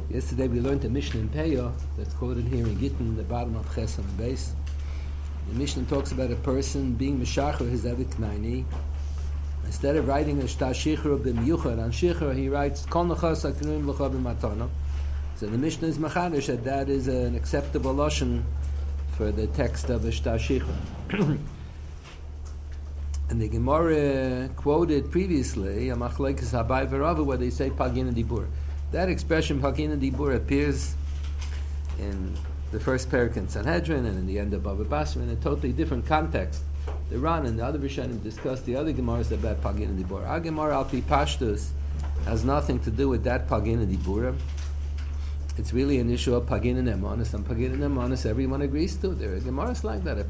Yesterday we learned a Mishnah in Peah that's quoted here in Gittin, the bottom of Chesam base. The Mishnah talks about a person being Meshachar his Eved Knaini. Instead of writing a Shtar Shichur b'miyuchad on Shichur, he writes Kol Nechas Aknuim L'cha b'matana. So the Mishnah is Machadish that is an acceptable lashon for the text of a Shtar Shichur. And the Gemara quoted previously a Machlekes Habai v'Rava where they say Pagin Dibur. That expression Pagin Dibur appears in the first parak in Sanhedrin and in the end of Bava Basra in a totally different context. The Ran and the other Rishonim discussed the other Gemaras about Pagin Dibur. Our Gemara Al Pi Pashtus has nothing to do with that Pagin Dibur. It's really an issue of Pagin and Emanis, and Pagin and Emanis everyone agrees to. There are Gemaras like that. A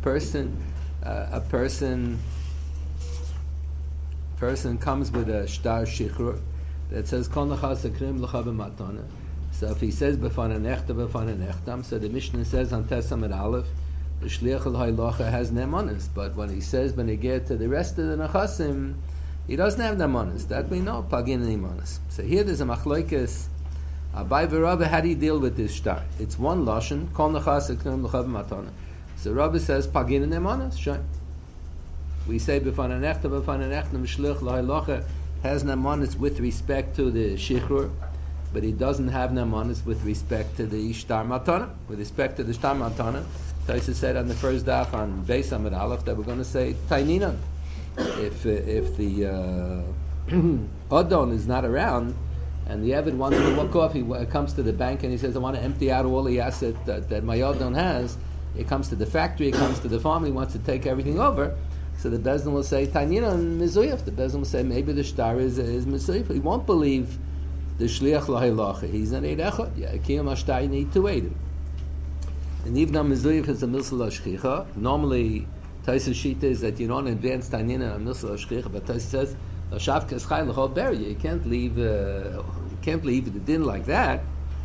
person comes with a Shtar Shichur that says Kol Nechas Akrim L'cha b'matana. So if he says B'fana Nechtam, so the Mishnah says on Tesam and Aleph, the Shliach L'Haylacha has Nemanis. But when he says when he get to the rest of the Nechasim, he doesn't have Nemanis. That we know, Pagin and Nemanis. So here there's a Machlokes Abai v'Rava, how do you deal with this Shtar? It's one Lashon, Kol Nechas Akrim L'cha b'matana. So Rabbi says Pagin and Nemanis. Sure. We say B'fana Nechtam, Shliach L'Haylacha has Nemanis with respect to the Shichur, but he doesn't have Nemanis with respect to the Shtar Matana. With respect to the Shtar Matana, Taisa said on the first daf on Beis Amud Aleph that we're going to say Tainina. If the Adon is not around and the Eved wants to walk off, he comes to the bank and he says, I want to empty out all the asset that my Adon has. He comes to the factory, he comes to the farm, he wants to take everything over. So the Bezdin will say Tanina and Mizuyaf. The Bezdin will say maybe the Shtar is Mizuyaf. He won't believe the Shliach L'Haylacha. He's an Eid Echad. Yeah, Kiyam Ashtar, you need to aid him. And even though Mizuyaf is a Milsal Ashchicha, normally Taisa Shita is that you don't advance Tanina and Milsal Ashchicha, but Taisa says Lashav Keschai L'Chol Beri. You can't leave the din like that.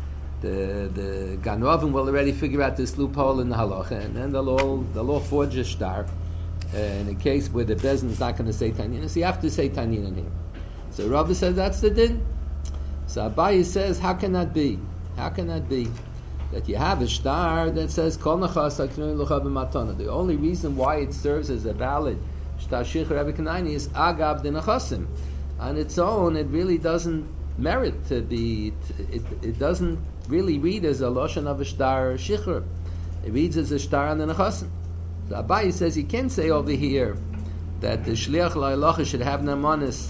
The Ganovim will already figure out this loophole in the halacha, and then they'll all forge a Shtar. In a case where the Bezdin is not going to say Tanina, so you have to say Tanina here. So Rabbi says that's the din. So Abaye says, how can that be? How can that be? That you have a Shtar that says Kol Nechas Aknuim L'cha b'matana. The only reason why it serves as a valid Shtar Shichur Eved Knaini is Agav the Nechasim. On its own, it really doesn't merit to be. It doesn't really read as a lashon of a Shtar Shichur. It reads as a Shtar on the Nechasim. So Abaye says you can't say over here that the Shliach L'Haylacha should have Nemanis.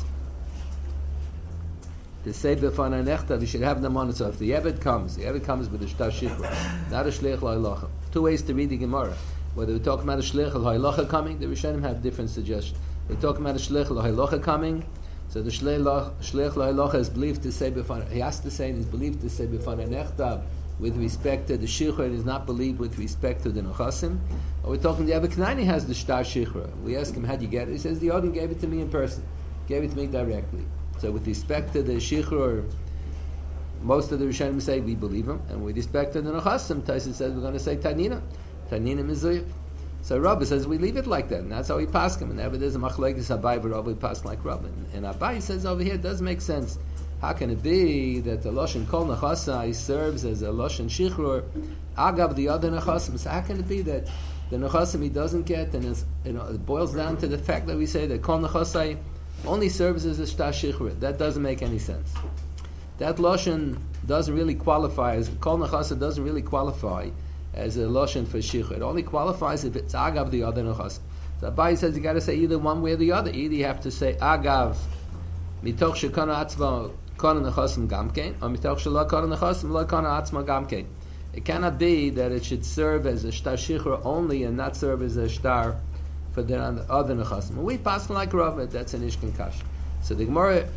To say B'fana Nechtav, he should have Nemanis. So if the Eved comes with a Shtar Shichur, not a Shliach L'Haylacha. Two ways to read the Gemara. Whether we're talking about a Shliach L'Haylacha coming, the Rishonim have different suggestions. We're talking about a Shliach L'Haylacha coming, so the Shliach L'Haylacha is believed to say B'fana. He has to say and is believed to say B'fana Nechtav with respect to the Shichur, and is not believed with respect to the Nechasim. Or we're talking the Eved Knaini has the Shtar Shichur. We ask him, how do you get it? He says, the Odin gave it to me in person. Gave it to me directly. So with respect to the Shichur, most of the Rishonim say we believe him. And with respect to the Nechasim, Taisa says we're going to say Tanina. Tanina Mizuyif. So Rabbi says we leave it like that. And that's how we pass him. Whenever there's a Machlekes Abai, Rabbi we pass like Rabbi. And Abai says over here, it does make sense. How can it be that the Lashon Kol Nechasai serves as a Lashon Shichur, Agav the other Nechasim? So how can it be that the Nechasim he doesn't get, and it boils down to the fact that we say that Kol Nechasai only serves as a Shtar Shichur? That doesn't make any sense. That Lashon doesn't really qualify as Kol Nechasai doesn't really qualify as a Lashon for Shichur. It only qualifies if it's Agav the other Nechasim. So Abai says you got to say either one way or the other. Either you have to say Agav Mitoch Shekana Atzma Kana Nechasim Gamkein, or Mitoch Shela Kana Nechasim Lo Kana Atzma Gamkein. It cannot be that it should serve as a Shtar Shichur only and not serve as a Shtar for the other Nechasim. We pass like Rav, that's an Ishkin Kash. So the Gemara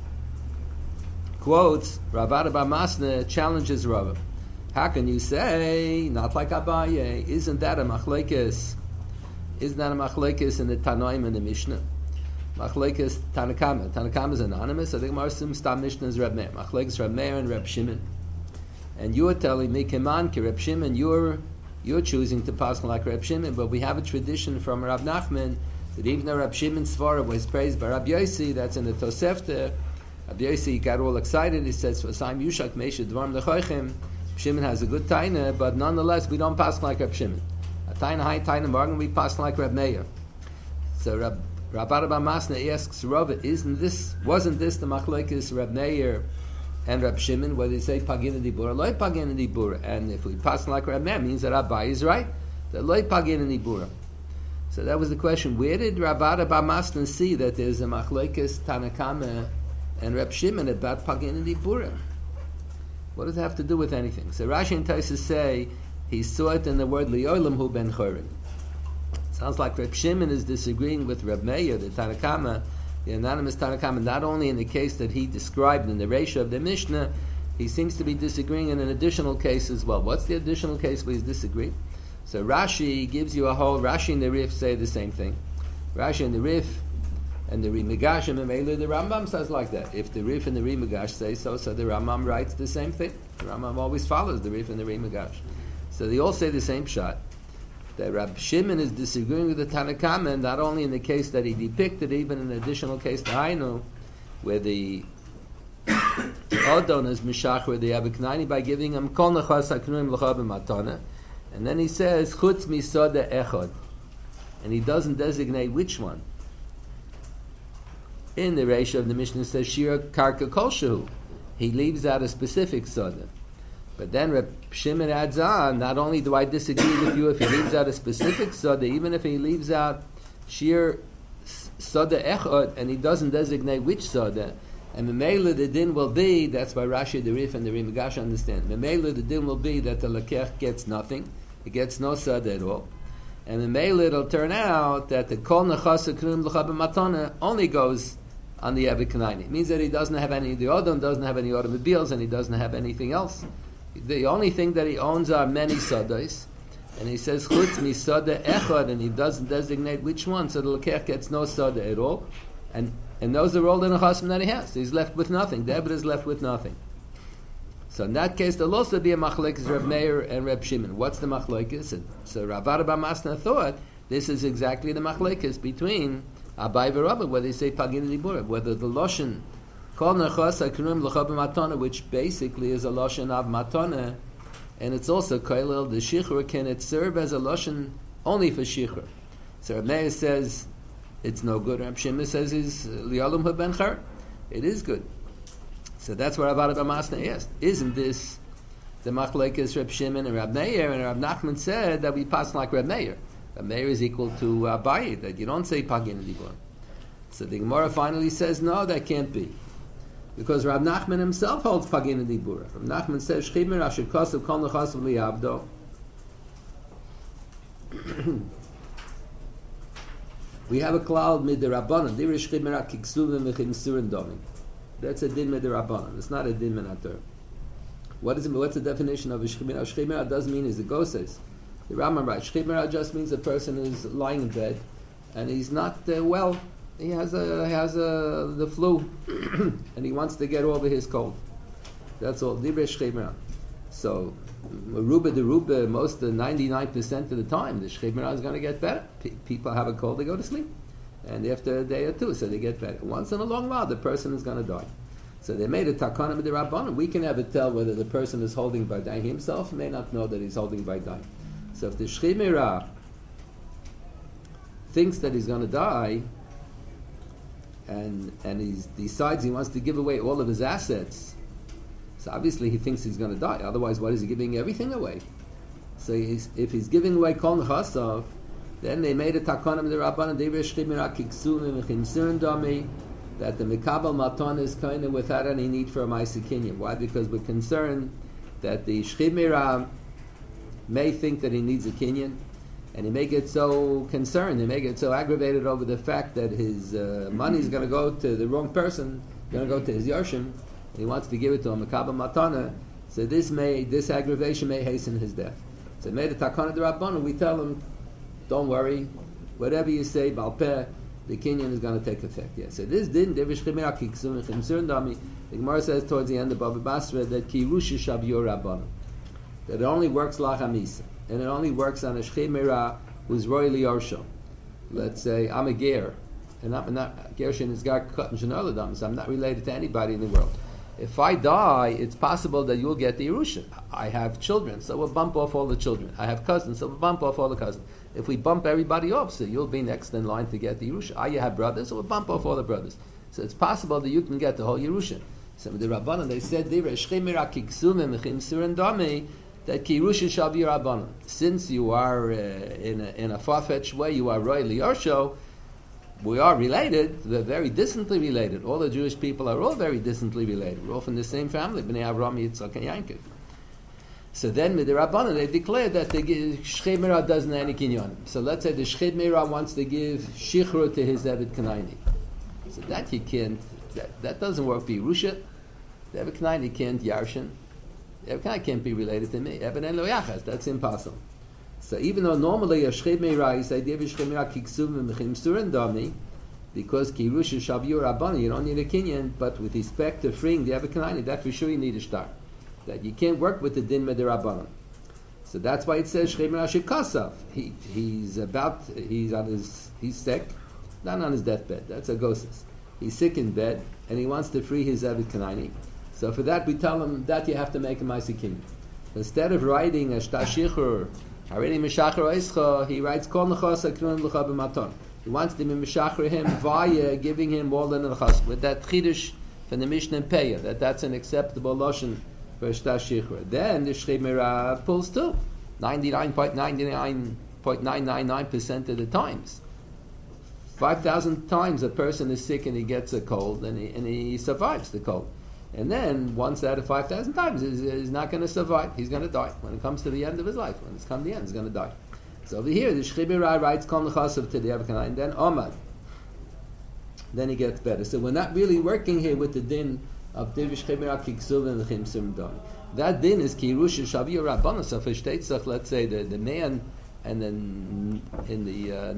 quotes Rav Ada bar Masna challenges Rav. How can you say not like Abaye? Isn't that a machlekes? Isn't that a machlekes in the Tanoim and the Mishnah? Machlekes Tanakama. Tanakama is anonymous. I think Marsim Stam Mishnah is Reb Meir. Machlekes Reb Meir and Reb Shimon. And you are telling me, Keman ki Reb Shimon, you're choosing to pass like Reb Shimon, but we have a tradition from Rav Nachman that even though Reb Shimon Svara was praised by Rab Yossi, that's in the Tosefta, Rabbi Yossi got all excited. He says, "V'saim yushak meisha dvarim lechoichem." Shimon has a good taina, but nonetheless we don't pass like Reb Shimon. A taina high taina morgen we pass like Reb Meir. So Rabbi Masna asks Rava, wasn't this the machlokes Reb Meir and Reb Shimon, where they say pagin dibura, loy pagin dibura, and if we pass like Reb Meir, means that Rabbi is right, that loy pagin dibura. So that was the question. Where did Rabbi Masna see that there's a machlokes Tanakama and Reb Shimon about pagin dibura? What does it have to do with anything? So Rashi and Tosfos say he saw it in the word li'olam hu ben chorin. Sounds like Reb Shimon is disagreeing with Reb Meir, the Tanakama, the anonymous Tanakama, not only in the case that he described in the ratio of the Mishnah, he seems to be disagreeing in an additional case as well. What's the additional case where he's disagreeing? So Rashi gives you a whole, Rashi and the Rif say the same thing. Rashi and the Rif and the Rimigash and Memele, the Rambam says like that. If the Rif and the Rimigash say so the Rambam writes the same thing. The Rambam always follows the Rif and the Rimigash. So they all say the same shot. That Rab Shimon is disagreeing with the Tanakama, and not only in the case that he depicted, even in an additional case, the Hainu, where the Odon is Mishachar, the Abiknani, by giving him Kol Nechas HaKnuim L'cha B'matana, and then he says Chutz Misoda Echad, and he doesn't designate which one. In the ratio of the Mishnah says Shira Karka Kolshu, he leaves out a specific Soda. But then Reb Shimon adds on, not only do I disagree with you if he leaves out a specific Soda, even if he leaves out Shir Soda Echad, and he doesn't designate which Soda, and Memela the din will be, that's why Rashi, the Rif, and the Rimigash understand, Memela the din will be that the Lekech gets nothing, it gets no Soda at all. And Memela it'll turn out that the Kol Nechasa K'num L'cha B'matana only goes on the Abiknani. It means that he doesn't have any, the Odom doesn't have any automobiles, and he doesn't have anything else. The only thing that he owns are many sodas, and he says chutz mi soda echad, and he doesn't designate which one, so the lekech gets no soda at all, and those are all the nechassim that he has. He's left with nothing. The Ebed is left with nothing. So in that case, there'll also be a machlokes Reb Meir and Reb Shimon. What's the machlokes? So Rav Abba Masna thought this is exactly the machlokes between Abai and Rabba, where they say pagin dibura, whether the loshen Kol Nechas HaKnuim L'cha B'matana, which basically is a loshen of matana, and it's also koilel the shichur. Can it serve as a loshen only for shichur? So Reb Meir says it's no good. Reb Shimon says is li'olam hu ben chor. It is good. So that's what Rav Abba Masna asked. Isn't this the machlokes Reb Shimon and Reb Meir? And Reb Nachman said that we pass like Reb Meir. Reb Meir is equal to Abaye, that you don't say pagin dibur. So the Gemara finally says no, that can't be. Because Rav Nachman himself holds pagin dibura. Rav Nachman says Shchimer asher kosav kol nechasav liyavdo. We have a cloud midirabbanan. Dir shchimer akiksuvim v'chimsurin domim. That's a din midirabbanan. It's not a din minator. What's the definition of a shchimer? Shchimer doesn't mean is a goses. The Rambam writes shchimer just means a person is lying in bed and he's not well. He has the flu, and he wants to get over his cold. That's all. So, most 99% of the time, the shchimera is going to get better. People have a cold, they go to sleep, and after a day or two, so they get better. Once in a long while, the person is going to die. So they made a takana with the rabbanon. We can never tell whether the person is holding by dying. He himself may not know that he's holding by dying. So if the shchimera thinks that he's going to die, and he decides he wants to give away all of his assets, so obviously he thinks he's going to die. Otherwise, why is he giving everything away? So if he's giving away kol nechasav, then they made a takonim the rabbanon that the mikabel maton is kind of without any need for a ma'aser. Why? Because we're concerned that the shchimera may think that he needs a kinyan, and he may get so concerned, he may get so aggravated over the fact that his money is going to go to the wrong person, going to go to his Yoshim, and he wants to give it to him, Makaba Matana, so this aggravation may hasten his death. So made a takana de Rabbanan, we tell him, don't worry, whatever you say, Balpeh, the kinyan is going to take effect. Yeah. So this didn't, the Gemara says towards the end of Bava Basra that Ki Rusha Shabyor Rabbanan, that it only works Lachamisa. And it only works on a shchimera who's royally orsho. Let's say I'm a ger, and I'm not Gershon is Gar Kat Mishanoladam, so I'm not related to anybody in the world. If I die, it's possible that you'll get the Yerusha. I have children, so we'll bump off all the children. I have cousins, so we'll bump off all the cousins. If we bump everybody off, so you'll be next in line to get the Yerusha. You have brothers, so we'll bump off all the brothers. So it's possible that you can get the whole Yerusha. So with the Rabbanan, they said, that Kirusha shall be Rabbanan. Since you are in a far-fetched way, you are royally Yorsho, we are related, we're very distantly related. All the Jewish people are all very distantly related. We're all from the same family, Bnei Avraham, Yitzchak, and Yankov. So then with the Rabbanan, they declared that the Shchei Merah doesn't have any kinyan. So let's say the Shchei Merah wants to give Shichur to his Eved Kanaini. So that you can't, that doesn't work for Yerusha. The Eved Kanaini can't Yarshin. The Eved Kanaini can't be related to me. Eved En Lo Yachas, that's impossible. So even though normally a Shchei Merah is idea of Shchei Merah Kiksum Mechim Surin Dami, because Kirusha Shaviyur Rabbanan, you don't need a kinyan, but with respect to freeing the Eved Kanaini, that for sure you need a star. That you can't work with the din Rabbanan. So that's why it says Shchei Merah Shekasav. He's sick, not on his deathbed. That's a gosis. He's sick in bed and he wants to free his Eved Kanaini. So for that we tell him that you have to make a Maaseh Kinyan. Instead of writing a Shtar Shichur, Harini Meshachar Oischa, he writes Kol Nechasa K'nun L'cha B'maton. He wants to be Meshachar him via giving him all the Nechas. With that Chidush from the Mishnah and Peah, that's an acceptable Lashon for Shtar Shichur. Then the Shchei Merah pulls too. 99.999% of the times. 5,000 times a person is sick and he gets a cold and he survives the cold. And then once out of 5,000 times he's not going to survive. He's going to die. When it comes to the end of his life, when it's come to the end, he's going to die. So over here, the Shchei Merah writes Kol Nechasav to the Eved Kanaini, and then Omad. Then he gets better. So we're not really working here with the din of Div Shchei Merah Kiksuv and L'chim Sim Dami. That din is Kirusha Shaviyur Rabbanan. So for Shteitzach, let's say the man, and then in the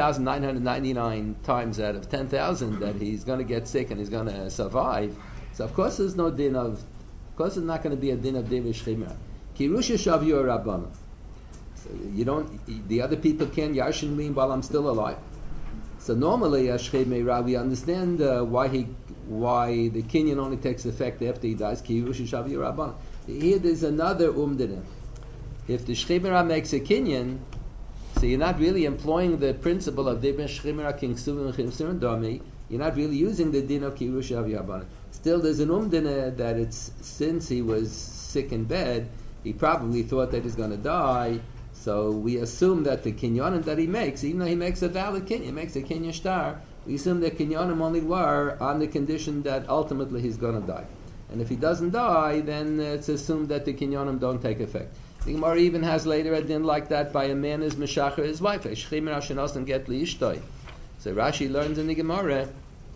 9,999 times out of 10,000 that he's going to get sick and he's going to survive. So of course there's no din of course there's not going to be a din of Div Shchei Merah. Kirusha Shaviyur Rabbanan. So you don't, the other people can Yarshin me while I'm still alive. So normally Shchei Merah, we understand why the kinyan only takes effect after he dies. Kirusha Shaviyur Rabbanan. Here there's another umdina. If the Shchei Merah makes a kinyan, so you're not really employing the principle of Dibin Shchei Merah King Suvim Chim Sirin Dami. You're not really using the din of Kirusha Shaviyur Rabbanan. Still, there's an umdina that it's since he was sick in bed, he probably thought that he's going to die. So we assume that the kinyanim that he makes, even though he makes a valid kinyan, he makes a kinyan star, we assume that kinyanim only were on the condition that ultimately he's going to die. And if he doesn't die, then it's assumed that the kinyanim don't take effect. The Gemara even has later a din like that by a man who's Meshachar his wife. Shchei Merah shenosan get liishtoi. So Rashi learns in the Gemara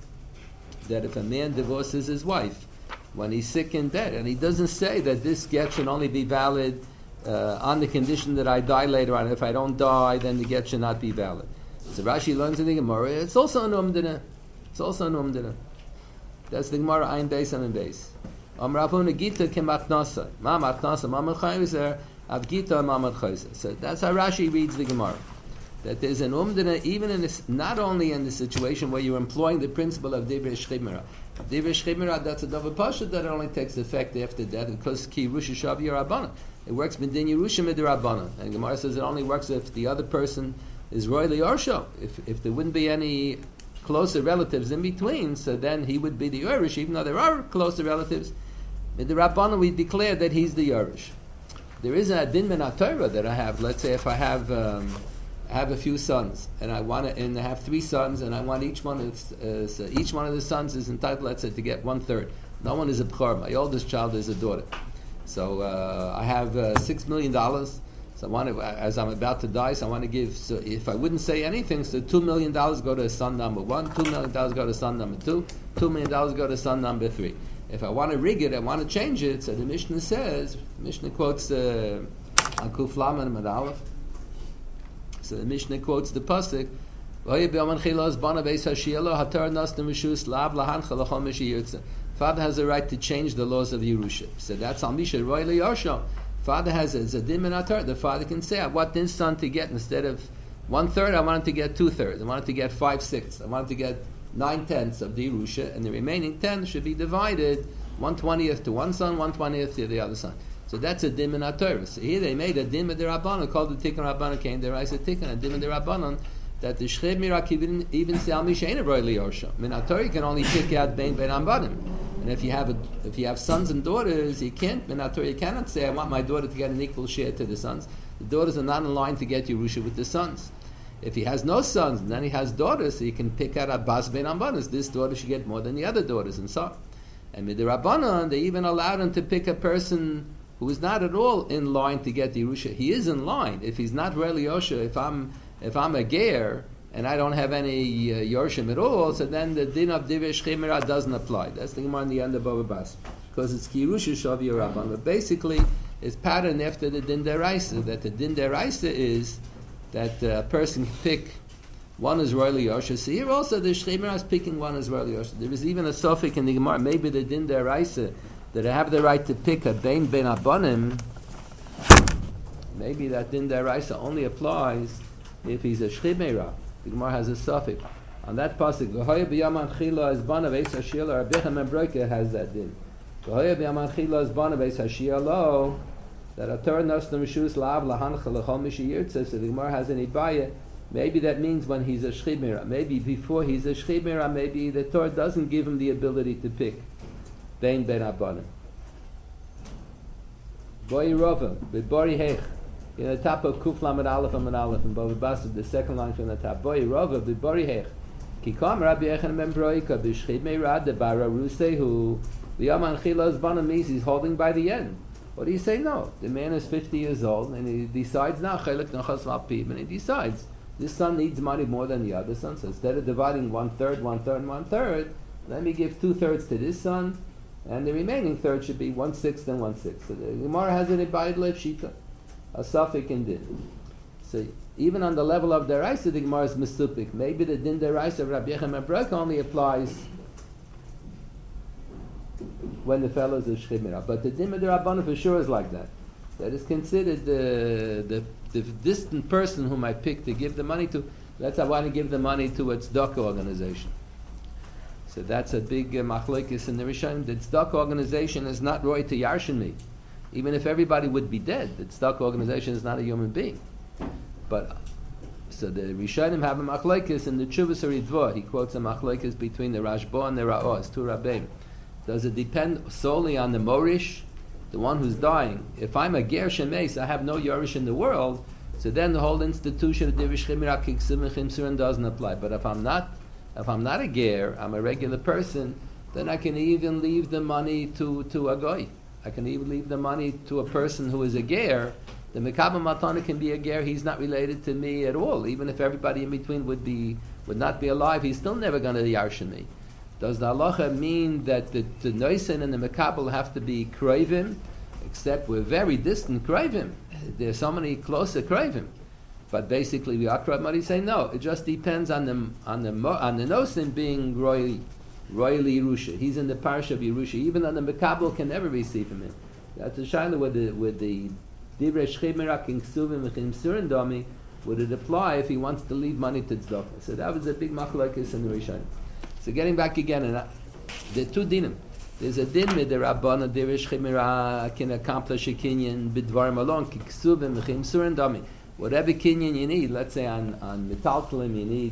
that if a man divorces his wife when he's sick in bed, and he doesn't say that this get should only be valid on the condition that I die later on. If I don't die, then the get should not be valid. So Rashi learns in the Gemara, it's also an umdina. It's also an umdina. That's the Gemara Ayin Beis and Beis. Amravuna Gita kematnasa. Ma matnasa mamad chayzer av Gita mamad chayzer. So that's how Rashi reads the Gemara. That there's an umdina even in this, not only in the situation where you're employing the principle of Divrei Shchei Merah. Divrei Shchei Merah, that's a davar pashut that only takes effect after death because Kirusha Shaviyur Rabbanan. It works b'din Yerusha midrabbanan, and Gemara says it only works if the other person is royally Yorsho. If there wouldn't be any closer relatives in between, so then he would be the Yorish, even though there are closer relatives. Midrabbanan, we declare that he's the Yorish. There is a din min HaTorah that I have. Let's say if I have a few sons, and I have 3 sons, and I want each one of the sons is entitled, let's say, to get 1/3. No one is a b'chor. My oldest child is a daughter. So I have $6 million. So I want to, as I'm about to die, so I want to give. So if I wouldn't say anything, so $2 million go to son number 1, $2 million go to son number 2, $2 million go to son number 3. If I want to rig it, I want to change it. So the Mishnah says, Mishnah quotes Kuf Lamed and Aleph. So the Mishnah quotes the pasuk. Father has a right to change the laws of Yerusha. So that's Al Misha Roy Father has a din min HaTorah. The father can say, I want this son to get, instead of 1/3, I wanted to get 2/3. I wanted to get 5/6. I wanted to get 9/10 of the Yerusha, and the remaining 10 should be divided 1/20th to one son, 1/20th to the other son. So that's a din in HaTorah. So here they made a din with the Rabbanon called the Tikkun Rabbanon came the Raisa Tikkun, a din with the Rabbanon that the Shchib Mirak even say Al Mishaina Roy Liyorsha. Min HaTorah can only pick out Ben Ambanim. And if you have sons and daughters, you can't. Min HaTorah you cannot say I want my daughter to get an equal share to the sons. The daughters are not in line to get Yerusha with the sons. If he has no sons and then he has daughters, so he can pick out Abbas Ben Ambanis. This daughter should get more than the other daughters, and so on. And with the Rabbanon, they even allowed him to pick a person who is not at all in line to get the Yerusha. He is in line. If he's not really Yosha, if I'm a Ger and I don't have any Yorshim at all, so then the din of Divrei Shchimera doesn't apply. That's the Gemara in the end of Bava Basra, because it's Kirusha Shavi Rabban. But basically, it's patterned after the din deraisa. That the din deraisa is that a person can pick one Israeli Yosha. So here also the Shchimera is picking one Israeli Yosha. There is even a suffix in the Gemara. Maybe the din deraisa that I have the right to pick a Ben Abanim. Maybe that din deraisa only applies if he's a Shchimera. The Gemara has a suffix. On that pasuk, V'hoya b'yaman chila es bana v'eis hashiyah, Rabbecha Membroika has that din. V'hoya b'yaman chila es bana v'eis hashiyah lo, that a Torah nos l'mishus la'av lahancha l'chol mishi yirtzeh, so the Gemara has an ibaya. Maybe that means when he's a Shchimera. Maybe before he's a Shchimera, maybe the Torah doesn't give him the ability to pick Ben Abanim. Boi Rova, b'bori hech. In the top of Kuf Lamed Aleph and Aleph and Bava Basra, the second line from the top. Boi Rova b'bori hech. Ki kam Rabbi Yechon ben Broika b'shchid meirad de bara rusehu v'yaman chilas bana means he's holding by the end. What do you say? No. The man is 50 years old and he decides now chelek nachas v'alpim, and he decides this son needs money more than the other son. So instead of dividing 1/3, 1/3, and 1/3, let me give 2/3 to this son, and the remaining third should be 1/6 and 1/6. So the Gemara has an ibayid lev shita, a suffix in din. So even on the level of deraisa, the Gemara is misupik. Maybe the din deraisa of Rabbi Yechon ben Broika only applies when the fellow is a shchimera. But the din of the Rabbanan for sure is like that. That is considered the distant person whom I pick to give the money to. Let's say I want to give the money to a tzedakah organization. So that's a big machlokes in the Rishonim. The tzedakah organization is not roy to yarshin me. Even if everybody would be dead, the tzedakah organization is not a human being. But so the Rishonim have a machlokes in the Tshuvas Haridvah. He quotes a machlokes between the Rashba and the Ra'os, two Rabbeim. Does it depend solely on the Morish, the one who's dying? If I'm a Ger Shemeis, I have no Yorish in the world, so then the whole institution of Divrei Shchimera Kiksim Chimsurin doesn't apply. But if I'm not a Ger, I'm a regular person, then I can even leave the money to a Goy. I can even leave the money to a person who is a Ger. The Mekabel Matana can be a Ger, he's not related to me at all. Even if everybody in between would not be alive, he's still never going to yarshin me. Does the halacha mean that the Noisen and the Mekabel have to be Kroivim, except we're very distant Kroivim? There's so many closer Kroivim. But basically, the Akrab Mari say no. It just depends on the Noisen being royally Yerusha. He's in the parish of Yerusha. Even on the Mekabel can never receive him in. That's a shaila with the Divrei Shchimera Kingsuvim Chimsurin Domi. Would it apply if he wants to leave money to tzedakah? So that was a big machlokes in the Rishonim. So getting back again, and the two dinim. There's a din with the Rabbana Divrei Shchimera can accomplish a kinyan b'dvarim alone kiksuvim v'chimsurin dami. Whatever kinyan you need, let's say on metaltalim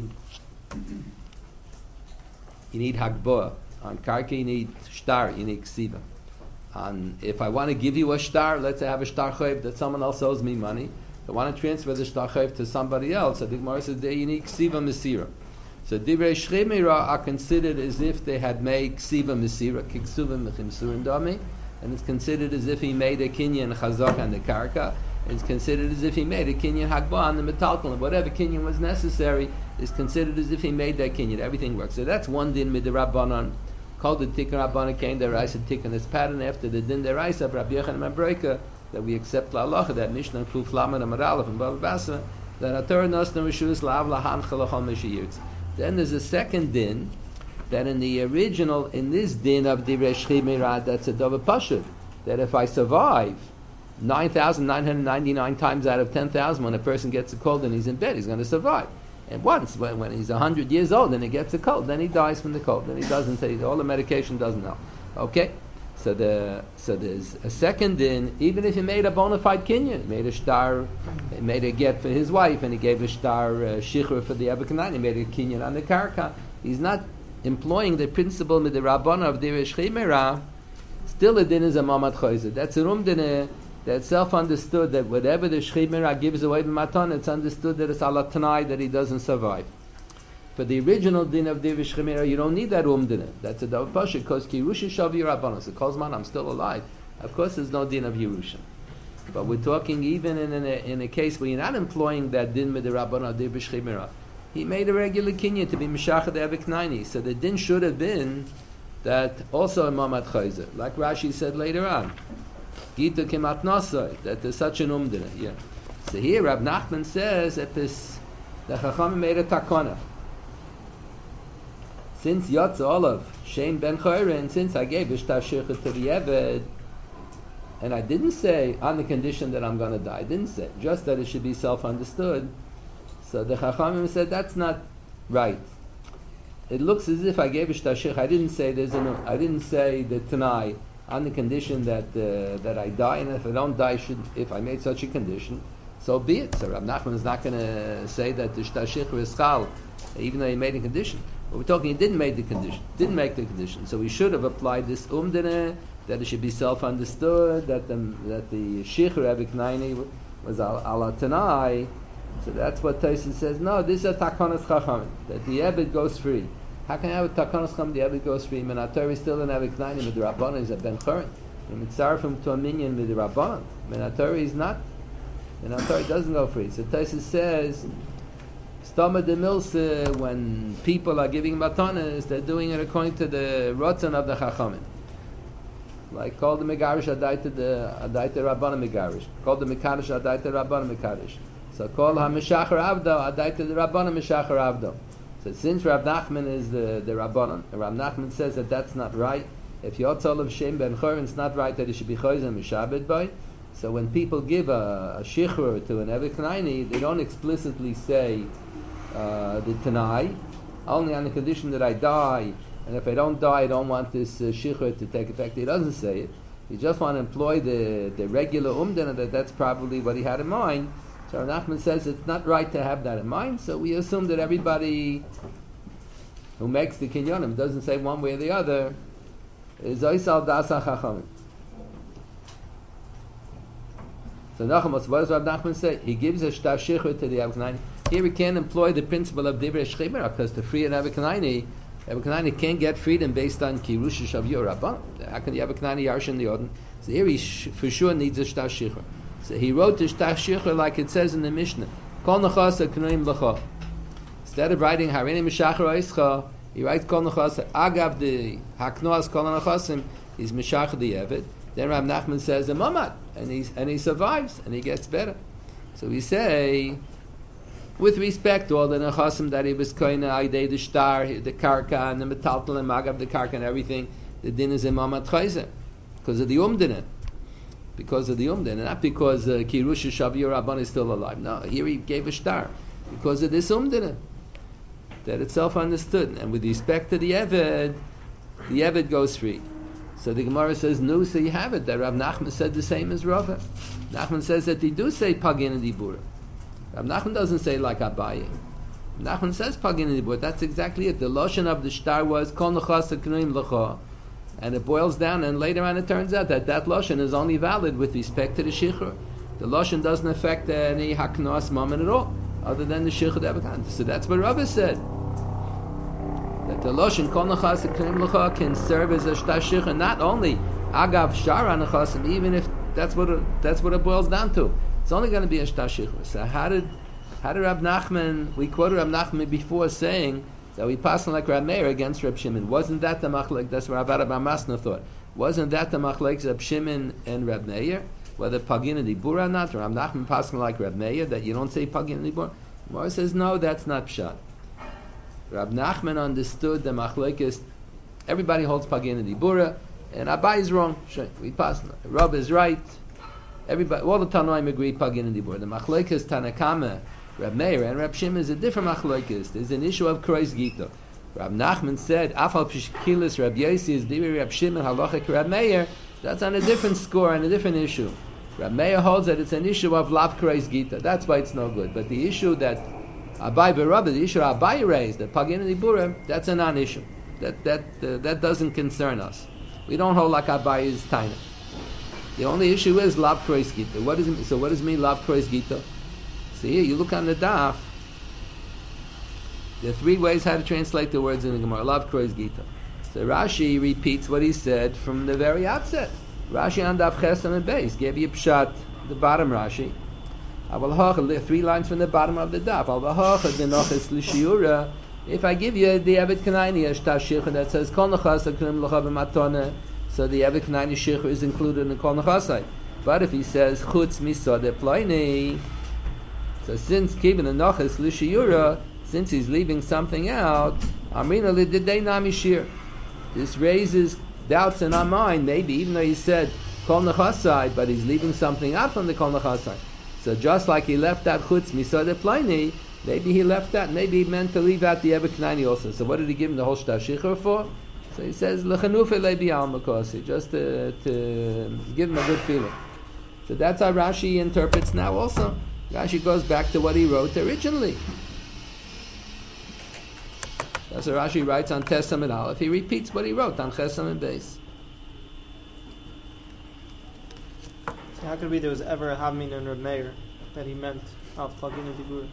you need hagboah. On karka you need shtar, you need ksiva. If I want to give you a shtar, let's say I have a shtar chayv that someone else owes me money. I want to transfer the shtar chayv to somebody else. I think Gemara says there you need ksiva mesira. So divrei shchimera are considered as if they had made ksiva mesira, kiksuva mechimsurin dami, and it's considered as if he made a kinyan chazak on the karka. It's considered as if he made a kinyan hagbah on the metaltal. Whatever kinyan was necessary is considered as if he made that kinyan. Everything works. So that's one din mid the Rabbanon, called the Tikkun Rabbanon Kain Deraisa Tikkun. This pattern after the din Deraisa of Rabbi Yechon ben Broika that we accept la halacha, that Mishnah and Kuf Lamed and Aleph and Bava Basra, that a Torah nos n'rishus la'av lahan chalachol meshiyirtz. Then there's a second din that in this din of Divrei Shchimera, that's a davar pashut, that if I survive 9,999 times out of 10,000, when a person gets a cold and he's in bed, he's going to survive. And once, when he's 100 years old and he gets a cold, then he dies from the cold. Then he doesn't take, all the medication doesn't help. Okay? So there's a second din, even if he made a bona fide kinyan, made a shtar, made a get for his wife, and he gave a shtar shichur for the Abakanani, he made a kinyan on the karka, he's not employing the principle with the Rabbana of the Shchimera, still a din is a mamad choyzer. That's a rum din that's self-understood, that whatever the Shchimera gives away the matan, it's understood that it's ala tanai, that he doesn't survive. For the original din of Divish Chemira, you don't need that din. That's a davar pasha, because Kirusha Shavi Rabbanos. So Kozman, I'm still alive. Of course, there's no din of Yerusha. But we're talking even in a case where you're not employing that din with the Rabbanon of Divish Chemira. He made a regular kinyan to be Meshachah the Aviknaini. So the din should have been that also a Mamad Chayzer. Like Rashi said later on. Gita Kemat Nasai, that there's such an din. Yeah. So here Rab Nachman says that the Chachamim made a takana. Since Yotz Olav, Shem ben Chayrin, since I gave Ishtar Shircha to the Eved, and I didn't say on the condition that I'm going to die, I didn't say, just that it should be self-understood. So the Chachamim said that's not right. It looks as if I gave Ishtar Shircha. I didn't say I didn't say the Tanai on the condition that I die, and if I don't die, if I made such a condition, so be it. So Rab Nachman is not going to say that the Ishtar Shircha is chal, even though he made a condition. But we're talking, he didn't make the condition. So we should have applied this umdene, that it should be self-understood, that the shichr Aviknaini was ala tanai. So that's what Tyson says. No, this is a takanas chachamim, that the Ebed goes free. How can I have a takanas chachamim, the Ebed goes free? Menator is still an Aviknaini, but the Rabbanan is a ben chorin. And mitzaref him to a minyan with the Rabbanan. Menator is not. Menator doesn't go free. So Tyson says, Stama de Milse, when people are giving matanas, they're doing it according to the rotzon of the Chachamim. Like, call the Megarish Adaita Rabbana Megarish. Call the Mekadosh Adaita Rabbana Mekadosh. So call HaMeshachar Avdo Adaita the Rabbana Meshachar Avdo. So since Rab Nachman is the Rabbanan, Rab Nachman says that that's not right. If Yotzol of Shem ben Chorin, it's not right that it should be Choyz and Mishabed by. So when people give a shichur to an Eviknaini, they don't explicitly say the Tanai, only on the condition that I die, and if I don't die, I don't want this shichur to take effect. He doesn't say it. He just want to employ the regular umdana, that's probably what he had in mind. So Nachman says it's not right to have that in mind, so we assume that everybody who makes the kinyanim, doesn't say one way or the other, is Oisal Dasa Chachamim. So Nachman, what does Rab Nachman say? He gives a shtar shichur to the Aviknaini. Here we can't employ the principle of Divrei Shchimera, because to free an Aviknaini can't get freedom based on Kirusha Shavyo Rabban. How can the Aviknaini Yarshin the Odin? So here he for sure needs a shtar shichur. So he wrote the shtar shichur like it says in the Mishnah. Kol Nachasa K'noim L'cha. Instead of writing Harini Meshachar Oischa, he writes Kol Nachasa. Agav the Haknoas Kol Nachasim is Meshachar the Eved. Then Rab Nachman says a mamad, and he survives and he gets better. So we say, with respect to all the nechasim that he was koina, aidei the shtar, the karka, and the metaltal and magav the karka and everything, the din is a mamad chayzer because of the umdina. Because of the umdina, not because kirusha shavir rabban is still alive. No, here he gave a shtar because of this umdina that itself understood. And with respect to the eved goes free. So the Gemara says, no, so you have it. That Rav Nachman said the same as Rava. Nachman says that they do say pagin and dibura. Rav Nachman doesn't say like Abaye. Nachman says pagin and dibura. That's exactly it. The lashon of the shtar was kol nechasa k'noim l'cha, and it boils down. And later on, it turns out that lashon is only valid with respect to the shichur. The lashon doesn't affect any haknoas mammon at all, other than the shichur devakan. So that's what Rava said. That the lashon kol nechasa k'noim l'cha can serve as a shtar shichur, not only agav shara nechasim, even if that's what it boils down to. It's only going to be a shtar shichur. So how did Rab Nachman? We quoted Rab Nachman before saying that we pass on like Rab Meir against Rab Shimon. Wasn't that the machlek? That's what Rab Masna thought. Wasn't that the machlek Rab Shimon and Rab Meir? Whether pagin and dibura or not? Rab Nachman passing like Rab Meir that you don't say pagin and dibura. Gemara says no, that's not pshat. Rab Nachman understood the machlek is everybody holds pagin and dibura, and Abai is wrong. We pass. Rab is right. Everybody, all the Tanoim agree Pagin and Dibur. The Machlokes Tanakama, Rab Meir and Rab Shimon is a different Machlokes. There's an issue of Kreis Gita. Rab Nachman said, Afal Pishkilis Rab Yosi is Dibur Rab Shimon Halachik Rab Meir. That's on a different score and a different issue. Rab Meir holds that it's an issue of Lav Kreis Gita. That's why it's no good. But the issue that Abai Berabba, the issue Abai raised, that Pagin and Dibur, that's a non-issue. That doesn't concern us. We don't hold like Abai is tiny. The only issue is Lav Kreis Gita. What does it mean Lav Kreis Gita? So here, you look on the daf, there are three ways how to translate the words in the Gemara. Lav Kreis Gita. So Rashi repeats what he said from the very outset. Rashi on daf Chesam and Beis gave you pshat, the bottom Rashi. Three lines from the bottom of the daf. If I give you the Evet Kanayni Ashtashich that says Kol Nachas Akrim L'cha B'matone, so the Evet Kanayni Shich is included in the Kol Nachasai. But if he says Chutz Misode Ploini, so since Kivin and Nachas L'Shiura, since he's leaving something out, Amrina L'Didei Nami Shir. This raises doubts in our mind, maybe, even though he said Kol Nachasai, but he's leaving something out from the Kol Nachasai. So just like he left out Chutz Misode Ploini, maybe he left that. Maybe he meant to leave out the Evet Knani also. So what did he give him the whole Shtar Shichur for? So he says Lechanufe Lebi Al Makosi, just to give him a good feeling. So that's how Rashi interprets now also. Rashi goes back to what he wrote originally. That's what Rashi writes on Tesam and Aleph. He repeats what he wrote on Chesam and Beis. So how could it be there was ever a Havmin and Reb Meir that he meant of Pagin and Dibur?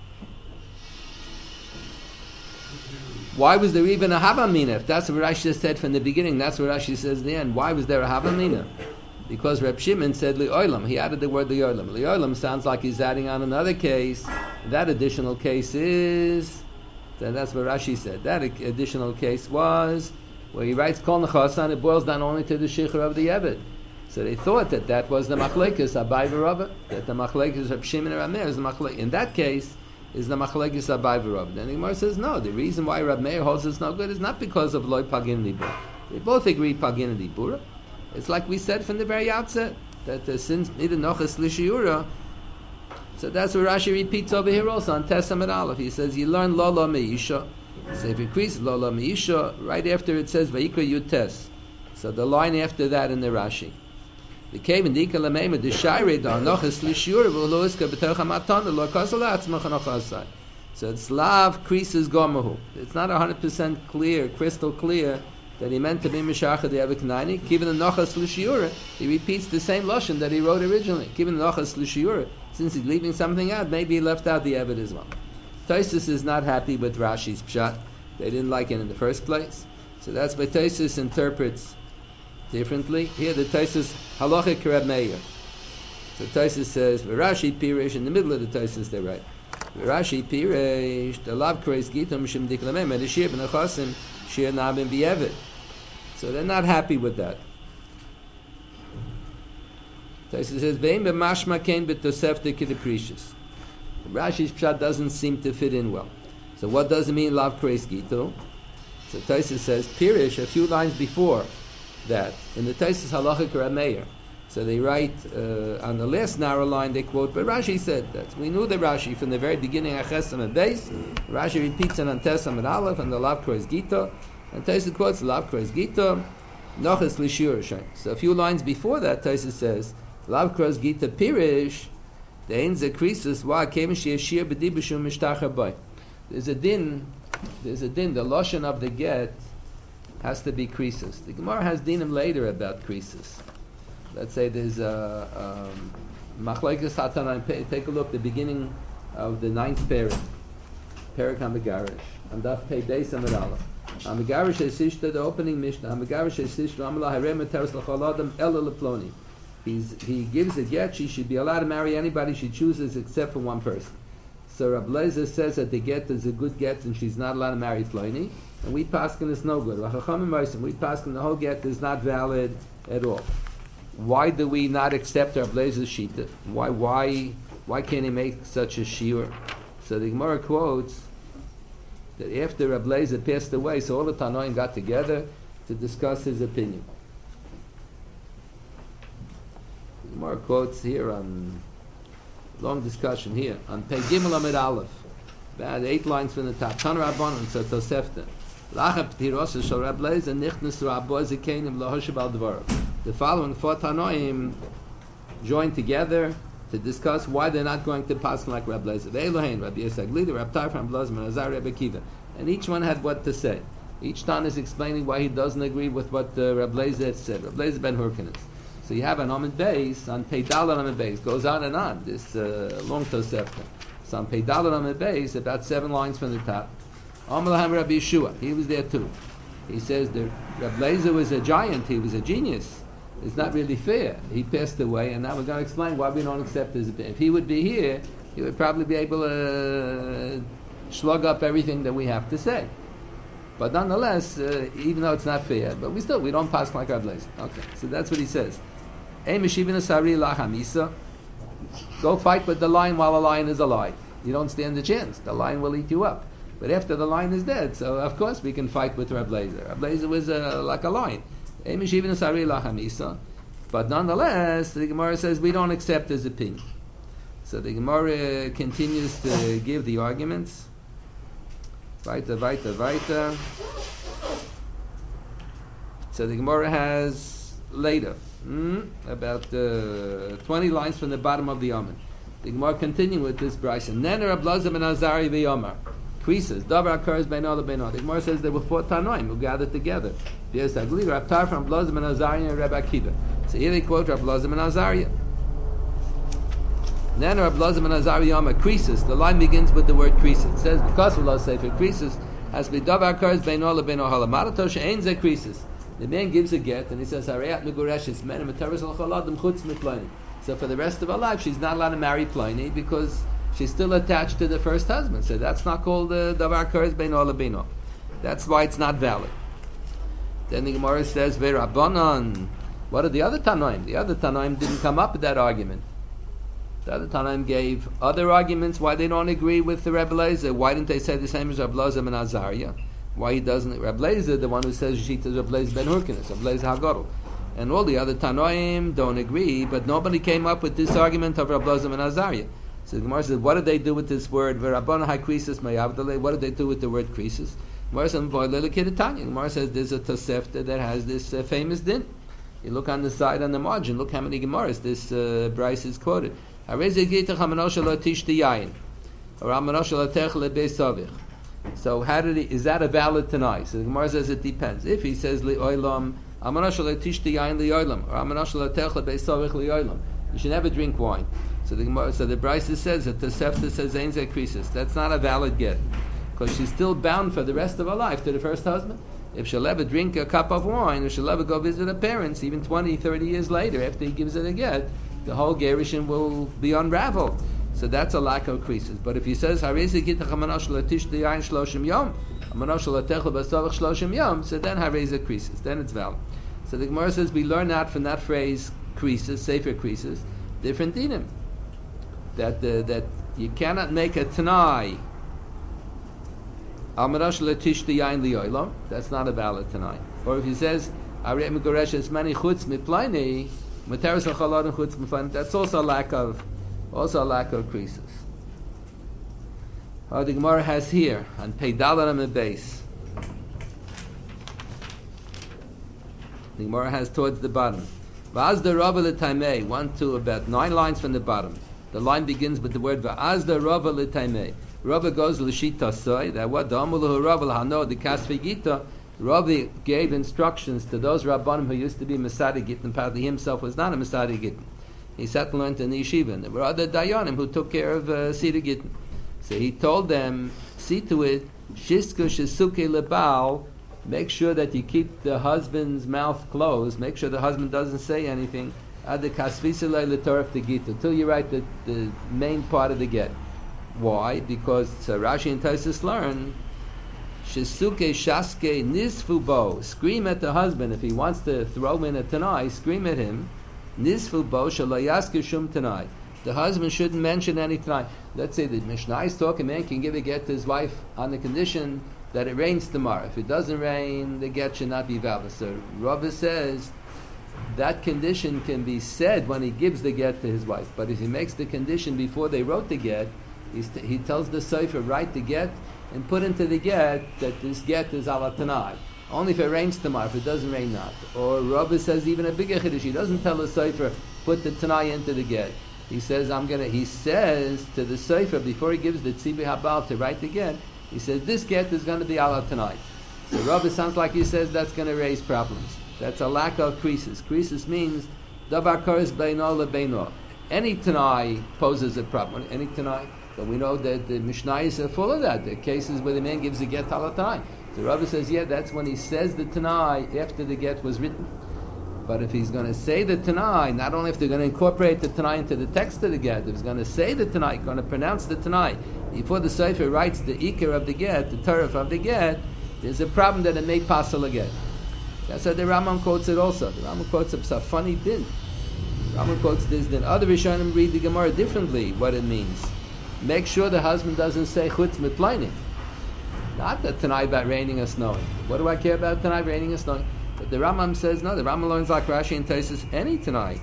Why was there even a Havamina? If that's what Rashi said from the beginning, that's what Rashi says in the end. Why was there a Havamina? Because Reb Shimon said Li'olam. He added the word Li'olam. Li'olam sounds like he's adding on another case. That additional case is... that's what Rashi said. That additional case was where he writes Kol Nechasan, it boils down only to the Shichur of the Eved. So they thought that was the Machlekes, Abai v'Rava, that the Machlekes Reb Shimon and Reb Meir is the Machlekes. In that case, is the Machlekes Abai v'Rava. Then the Gemara says, no, the reason why Reb Meir holds it's no good is not because of Loi Pagin Libur. They both agree Pagin Libur. It's like we said from the very outset, that since neither Nochas Lishiura, so that's what Rashi repeats over here also on Tesam and Aleph. He says, you learn Lola Meisha. So if you increase Lola Meisha, right after it says Vayikra Yutes. So the line after that in the Rashi. The cave in the Ikalamema, the Shaire, the Nochas Lishiura, Voloiska, Betocha Matana, Lo Kasala, Atzmachanochasai. So it's Lav, creases Gomahu. It's not 100% clear, crystal clear, that he meant to be Mishacha the Eved Knani. Given the Nochas Lishiura, he repeats the same Lashon that he wrote originally. Given the Nochas Lishiura, since he's leaving something out, maybe he left out the Eved as well. Tosfos is not happy with Rashi's Pshat. They didn't like it in the first place. So that's why Tosfos interprets differently. Here the Tosfos Halachic Reb Meir. So Tosfos says, Rashi Pirish, in the middle of the Tosfos they write, Rashi Pirish, the Lav Kreis Gitam Shim Diklamem, and the Shir Ben Achasim, Shir Nabim B'Yevet. So they're not happy with that. Tosfos says, Ve'im b'mashma kein b'tosefte k'deprecious. Rashi's Pshat doesn't seem to fit in well. So what does it mean, Lav Kreis Gito? So Tosfos says, Pirish, a few lines before that, in the Tosfos Halachic Reb Meir. So they write, on the last narrow line they quote, but Rashi said that. We knew the Rashi from the very beginning, Achesam and Beis. Rashi repeats it on Tesam and Aleph, and the Lav Kreis Gito. And Tosfos quotes, Lav Kreis Gito, Nochas Lishur Shem. So a few lines before that, Tosfos says, Lav Kreis Gito Pirish, the Ein Zekrisus, Wa Kemish Yeshir B'dibishum Mishtachar Boy. There's a din, the Lashon of the get has to be krisus. The Gemara has dinim later about krisus. Let's say there's a Machlekes Hatanaim. Take a look, the beginning of the 9th parak HaMegarish, and Daf Pei Beis Amud Aleph. HaMegarish Esishta, the opening Mishnah. HaMegarish Esishta, Amala Harem Eteres L'chol Adam Ela Leploni. He gives a get. She should be allowed to marry anybody she chooses except for one person. So Rab Lezer says that the get is a good get and she's not allowed to marry Ploni, and we paskin is no good. We paskin the whole get is not valid at all. Why do we not accept Rab Lezer's shita? Why can't he make such a shiur? So the Gemara quotes that after Rab Lezer passed away, so all the Tanoim got together to discuss his opinion. Gemara quotes here on long discussion here on Pei Gimel Amid Aleph, about 8 lines from the top. Tan Rabbanon so Tosefta. Lacha Ptirosa Shal Reb Leizer Nichnas Rabbo Zikenim Lahoshav Al Dvarav. The following 4 Tanoim joined together to discuss why they're not going to pass like Reb Leizer. Elohein, Rabbi Yisrael Glida, Reb Tarfon, Blazman, Azar, Reb Akiva. And each one had what to say. Each Tan is explaining why he doesn't agree with what Reb Leizer said. Reb Leizer ben Hurkenes. So you have an Amid Beis, on Peidal Amid Beis, goes on and on, this long Tosefta. So on Peidal Amid Beis, about 7 lines from the top. Amalahem Rabbi Yeshua, he was there too. He says that Reb Leizer was a giant, he was a genius. It's not really fair. He passed away, and now we're going to explain why we don't accept his opinion. If he would be here, he would probably be able to slug up everything that we have to say. But nonetheless, even though it's not fair, but we don't pass like Reb Leizer. Okay, so that's what he says. Go fight with the lion while the lion is alive. You don't stand a chance. The lion will eat you up. But after the lion is dead, so of course we can fight with Reb Leizer. Reb Leizer was like a lion. But nonetheless, the Gemara says we don't accept his opinion. So the Gemara continues to give the arguments. Weiter. So the Gemara has later, about 20 lines from the bottom of the Amid. The Gemara continuing with this Bryce. Nener Reb Lazar ben Azari v'Yomar. Creases. Davar occurs beino lebeino. The Gemara says there were 4 Tanoim who gathered together. There's Agli, Reb Tarfon, Reb Lazar ben Azariah, and Reb Akiva. So here they quote Reb Lazar ben Azariah. Nener Reb Lazar ben Azariah Yomar. Creases. The line begins with the word creases. It says because of Allah Sefer creases has to be Davar occurs beino lebeino halamarato she'ein ze creases. The man gives a get and he says Harayat Megureshes men Metaris al Chaladim Chutz Miplani. So for the rest of her life she's not allowed to marry Pliny because she's still attached to the first husband. So that's not called Davar Kars Beino Labino. That's why it's not valid. Then the Gemara says Ve'Rabbanan. What are the other Tanoim? The other Tanoim didn't come up with that argument. The other Tanoim gave other arguments why they don't agree with the Reb Leizer. Why didn't they say the same as Reb Lazar ben Azariah? Why he doesn't? Reb Leizer, the one who says Shita is Reb Leizer ben Hurkenes, Reb Leizer HaGadol. And all the other Tanoim don't agree, but nobody came up with this argument of Reb Lazar ben Azariah. So the Gemara says, what did they do with this word? V'Rabbana ha'krisis mayavdale. What did they do with the word krisis? Gemara says there's a Tosefta that has this famous din. You look on the side on the margin. Look how many Gemaras this Bryce is quoted. So how did he? Is that a valid tonight? So the Gemara says it depends. If he says li'olam, you should never drink wine. So the Bryce says that the Tosefta says Ein Zeh Krisis. That's not a valid get, because she's still bound for the rest of her life to the first husband. If she'll ever drink a cup of wine, or she'll ever go visit her parents, even 20, 30 years later, after he gives it a get, the whole gerushin will be unraveled. So that's a lack of krisis. But if he says so then hareza krisis, then it's valid. So the Gemara says we learn out from that phrase krisis, sefer krisis, different dinim. That you cannot make a tanai. That's not a valid tanai. Or if he says that's also a lack of krisis. The Gemara has here on Peidalam and base. The Gemara has towards the bottom. Va'azda Rava l'taimei, 1 to about 9 lines from the bottom. The line begins with the word Va'azda Rava l'taimei. Rava goes l'shita soy, that what the Amulahu Rava l'hano, the Kasvi Gita, Rava gave instructions to those Rabbanim who used to be Masadi Gittin, partly himself was not a Masadi Gittin. He sat and learned in the yeshiva, and there were other Dayanim who took care of Sida Gittin. So he told them, see to it, Shiska Shisuke Lebal, make sure that you keep the husband's mouth closed, make sure the husband doesn't say anything, until you write the main part of the get. Why? Because Rashi and Taisus learn, Shisuke Shaske Nisfubo, scream at the husband. If he wants to throw in a tanai, scream at him. Nisfubo Shalayaske Shum Tanai. The husband shouldn't mention any tanai. Let's say the Mishnah is talking, man can give a get to his wife on the condition that it rains tomorrow. If it doesn't rain, the get should not be valid. So Rava says, that condition can be said when he gives the get to his wife. But if he makes the condition before they wrote the get, he tells the Sefer, write the get and put into the get that this get is ala Tanai. Only if it rains tomorrow, if it doesn't rain not. Or Rabbi says even a bigger chiddush. He doesn't tell the Sefer, put the Tanai into the get. He says, he says to the Sefer, before he gives the Tzibah Habal to write the get, he says, this get is going to be ala Tanai. So Rabbi sounds like he says that's going to raise problems. That's a lack of krisis. Krisis means davar kares beino lebeino. Any Tanai poses a problem. Any Tanai. But we know that the Mishnayos are full of that. There are cases where the man gives a get ala Tanai. So Rabbi says, yeah, that's when he says the Tanai after the get was written. But if he's going to say the Tanai, not only if they're going to incorporate the Tanai into the text of the get, if he's going to say the Tanai, going to pronounce the Tanai, before the Sefer writes the Iker of the get, the Tarif of the get, there's a problem that it may pass a get. That's how the Rambam quotes it also. The Rambam quotes a funny din. The Rambam quotes this din. Other Rishonim read the Gemara differently, what it means. Make sure the husband doesn't say chutz mitleining. Not that Tanai about raining or snowing. What do I care about Tanai raining or snowing? But the Rambam says no. The Rambam learns like Rashi and Tosfos any Tanai.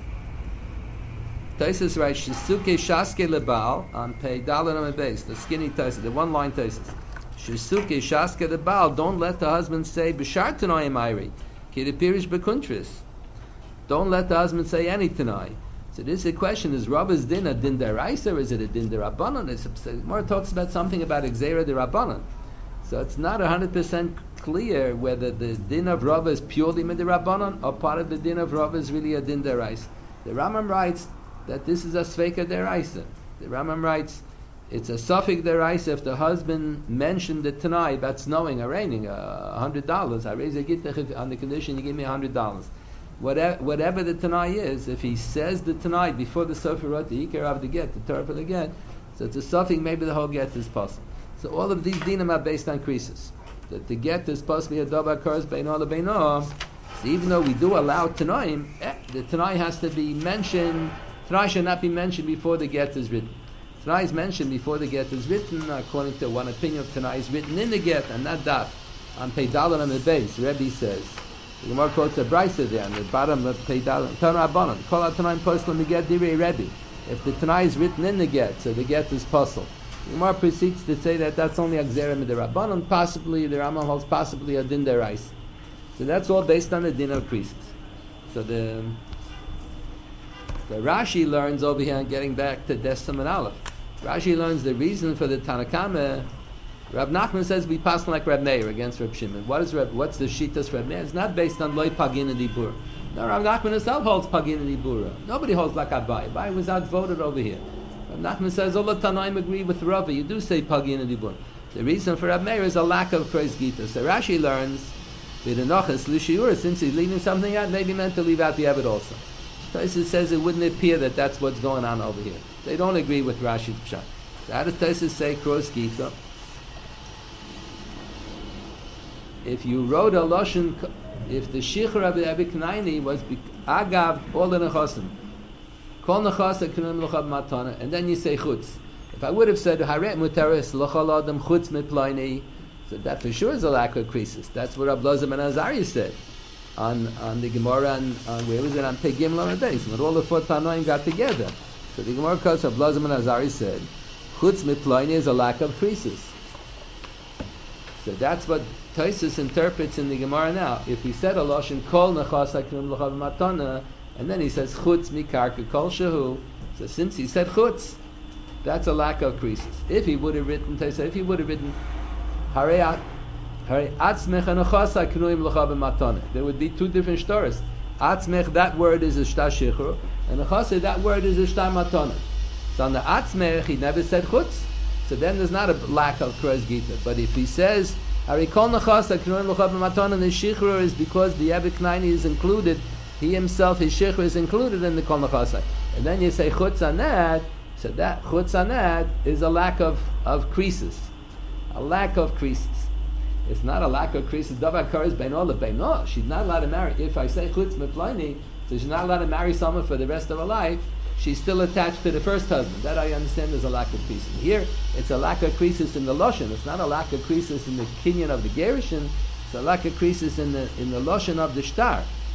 Tosfos writes Shisuke Shaske Lebal on Pei Dalet on the base. The skinny Tosfos, the one line Tosfos. Shisuke Shaske Lebal. Don't let the husband say B'shar Tanai Mayri. Kidipirish Bekuntris. Don't let the husband say any Tanai. So this is the question: is Rabba's din a din deraisa or is it a din derabanan? More talks about something about Xera derabanan. So it's not 100% clear whether the din of Rabba is purely midirabanan or part of the din of Rabba is really a din deraisa. The Rambam writes that this is a sveika deraisa. The Rambam writes it's a suffix deraisa if the husband mentioned the Tanai about snowing or raining, $100. I raise a gittach on the condition you give me $100. Whatever the Tanai is, if he says the Tanai before the Sefer wrote the Iker of the get, the Torah for the get, so it's a suffix, maybe the whole get is possible. So all of these dinim are based on krisis. That the get is supposed to be a davar kares beino lebeino. So even though we do allow Tanaim, the Tanai has to be mentioned. Tanai should not be mentioned before the get is written. Tanai is mentioned before the get is written, according to one opinion of Tanai is written in the get and not that. On Pei Dalet on the base, Rebbe says, the Gemara quotes a brisa there on the bottom of Pei Dalet, Tanai Abanon, Kol HaTanaim Posel Miget Direi Rebbe. If the Tanai is written in the get, so the get is puzzled. The Gemara proceeds to say that that's only a Xera Midirabanan, possibly, the Rambam holds possibly a Din Derais. So that's all based on the Din of Krisis. So the Rashi learns over here, getting back to Destam and Aleph, Rashi learns the reason for the Tanakama. Rab Nachman says we pass like Rab Meir against Rab Shimon. What's the Shitas Rab Meir? It's not based on Loi Pagin and Dibur. No, Rab Nachman himself holds Pagin and Dibura. Nobody holds like Abai. Abai was outvoted over here. Rab Nachman says all the Tanaim agree with Rava. You do say Pagin and Dibur. The reason for Rab Meir is a lack of Kreis Gita. So Rashi learns with the Nochas Lishiur, since he's leaving something out, maybe meant to leave out the Eved also. Tosfos says it wouldn't appear that that's what's going on over here. They don't agree with Rashi's Pshat. So how does Tosfos say Kreis Gita? If you wrote a Lashon, if the Shichur of the Abiknaini was Agav, all the Nechasim, Kol Nechasa K'nim L'chab Matana, and then you say Chutz. If I would have said, Haret Mutaris L'chal Adam Chutz Mitplaini, so that for sure is a lack of krisis. That's what Rabbi Lazar ben Azariah said on the Gemara, and where was it? On Pei Gimel on the base, when all the four Tanoim got together. So the Gemara quotes Rabbi Lazar ben Azariah said, Chutz Mitplaini is a lack of krisis. So that's what Tosfos interprets in the Gemara now. If he said a lashon kol nechasa k'nim l'chav matana, and then he says chutz mikarka kol shehu, so since he said chutz, that's a lack of krisis. If he would have written harei atzmech nechasa k'nim l'chav matana, there would be two different stories. Atzmech, that word is a shtar shichur, and nechasa, that word is a shtar matana. So on the atzmech, he never said chutz. So then there's not a lack of Kreis Gita. But if he says, Harikol Nechasa K'noim L'chav B'matan, and the Shichur is because the Ebek Naini is included, he himself, his Shichur is included in the Kol Nechasa. And then you say Chutz on that, so that Chutz on that is a lack of krisis. A lack of krisis. It's not a lack of krisis. Davar Kares Beino Lebeino. She's not allowed to marry. If I say Chutz Meplaini, so she's not allowed to marry someone for the rest of her life, she's still attached to the first husband. That I understand is a lack of krisis. Here, it's a lack of krisis in the lashon. It's not a lack of krisis in the kinyan of the gerushin. It's a lack of krisis in the lashon of the shtar.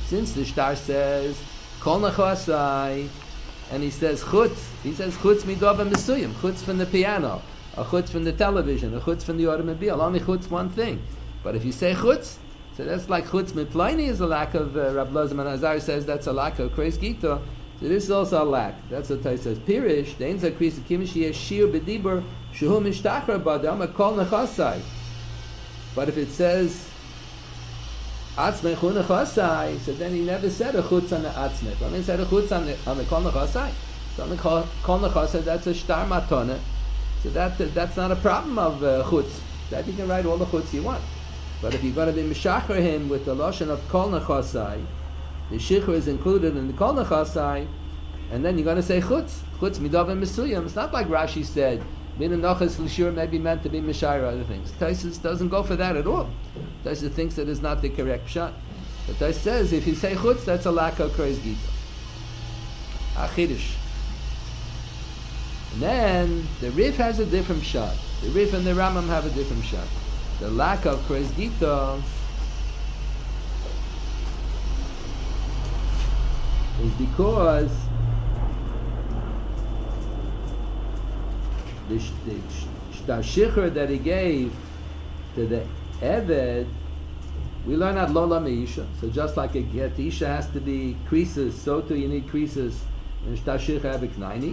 Since the shtar says kol nachasai, and he says chutz midov and mesuyim, chutz from the piano, a chutz from the television, a chutz from the automobile, only chutz one thing. But if you say chutz, so that's like chutz mitlaini is a lack of Rab Lozman Azar says that's a lack of kreis gita. So this is also a lack. That's what Tais says. Pirish the ain't zakris kimishi yeshir bedibur shehu mishtachar badam a kol nachasai. But if it says atzmei chu nachasai, so then he never said a chutz on the atzmei. I mean, he said a chutz on the kol nachasai. So on the kol nachasai, that's a shtar matone. So that's not a problem of chutz. That you can write all the chutz you want. But if you're going to be mishacher him with the lashon of kol nachasai, the shichur is included in the kol nachasai, and then you're going to say chutz midav and mesuyim. It's not like Rashi said min nachas l'shur may be meant to be mishayr other things. Taisus doesn't go for that at all. Taisus thinks that is not the correct shot. But Taisus says if you say chutz, that's a lack of kreis gita. Achidish. And then the Rif has a different shot. The Rif and the Rambam have a different shot. The lack of kreis gita is because the shichur that he gave to the Eved, we learn at Lola Meisha. So just like a get Isha has to be creases, so too you need creases in Shtar Shichur Ebek 90.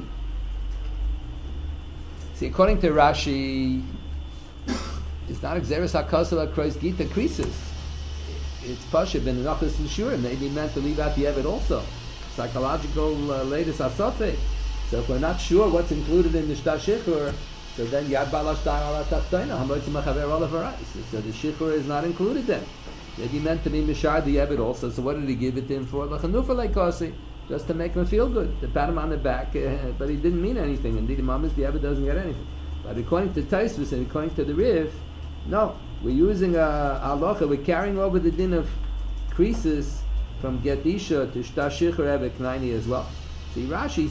See, according to Rashi, it's not Xeris HaKosel HaKreis Gita creases. It's Pasha ben Nachas L'Shurim. Maybe meant to leave out the Eved also. Psychological latest Asafek. So if we're not sure what's included in the Shtar Shichur, so then Yad Balash Dar Ala Taftaina, Hamotzim HaChaver Olav Harais. So the Shichur is not included then. Maybe meant to be Mishar the Eved also. So what did he give it to him for? L'chanufa Leikosi. Just to make him feel good, to pat him on the back, but he didn't mean anything. Indeed, Imam the Eved doesn't get anything. But according to Taisvus and according to the Rif, no, we're using a halacha, we're carrying over the din of creases from Get Isha to Shtar Shichur Ebek 90 as well. See, Rashi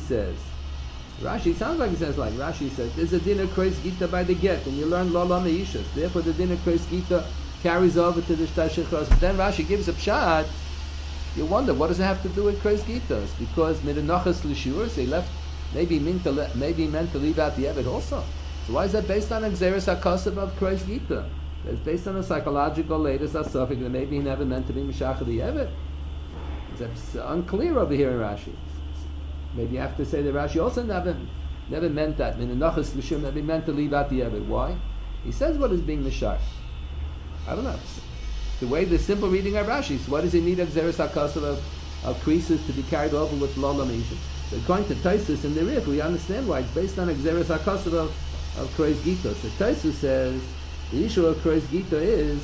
sounds like he says like, Rashi says, there's a din of kreis gita by the get, and you learn Lola Meishas. Therefore the din of kreis gita carries over to the Shtar Shichur. But then Rashi gives a pshat. You wonder, what does it have to do with kreis gitas? Because midenachas l'shur, they left, maybe meant to leave out the Eved also. So why is that based on a Xeris HaKosav of kreis gita? It's based on a psychological latest asafik that maybe he never meant to be Mishach the Eved. It's unclear over here in Rashi. Maybe you have to say that Rashi also never meant that. Midenachas l'shur, maybe meant to leave out the Eved. Why? He says what is being Mishach. I don't know. The way the simple reading of Rashi. So what does he need of Xeris HaKosav of creases to be carried over with Lola Meishim? So according to Taisus and the Rif, we understand why it's based on a Xeris HaKosav of kreis gita. So Taisus says the issue of kreis gita is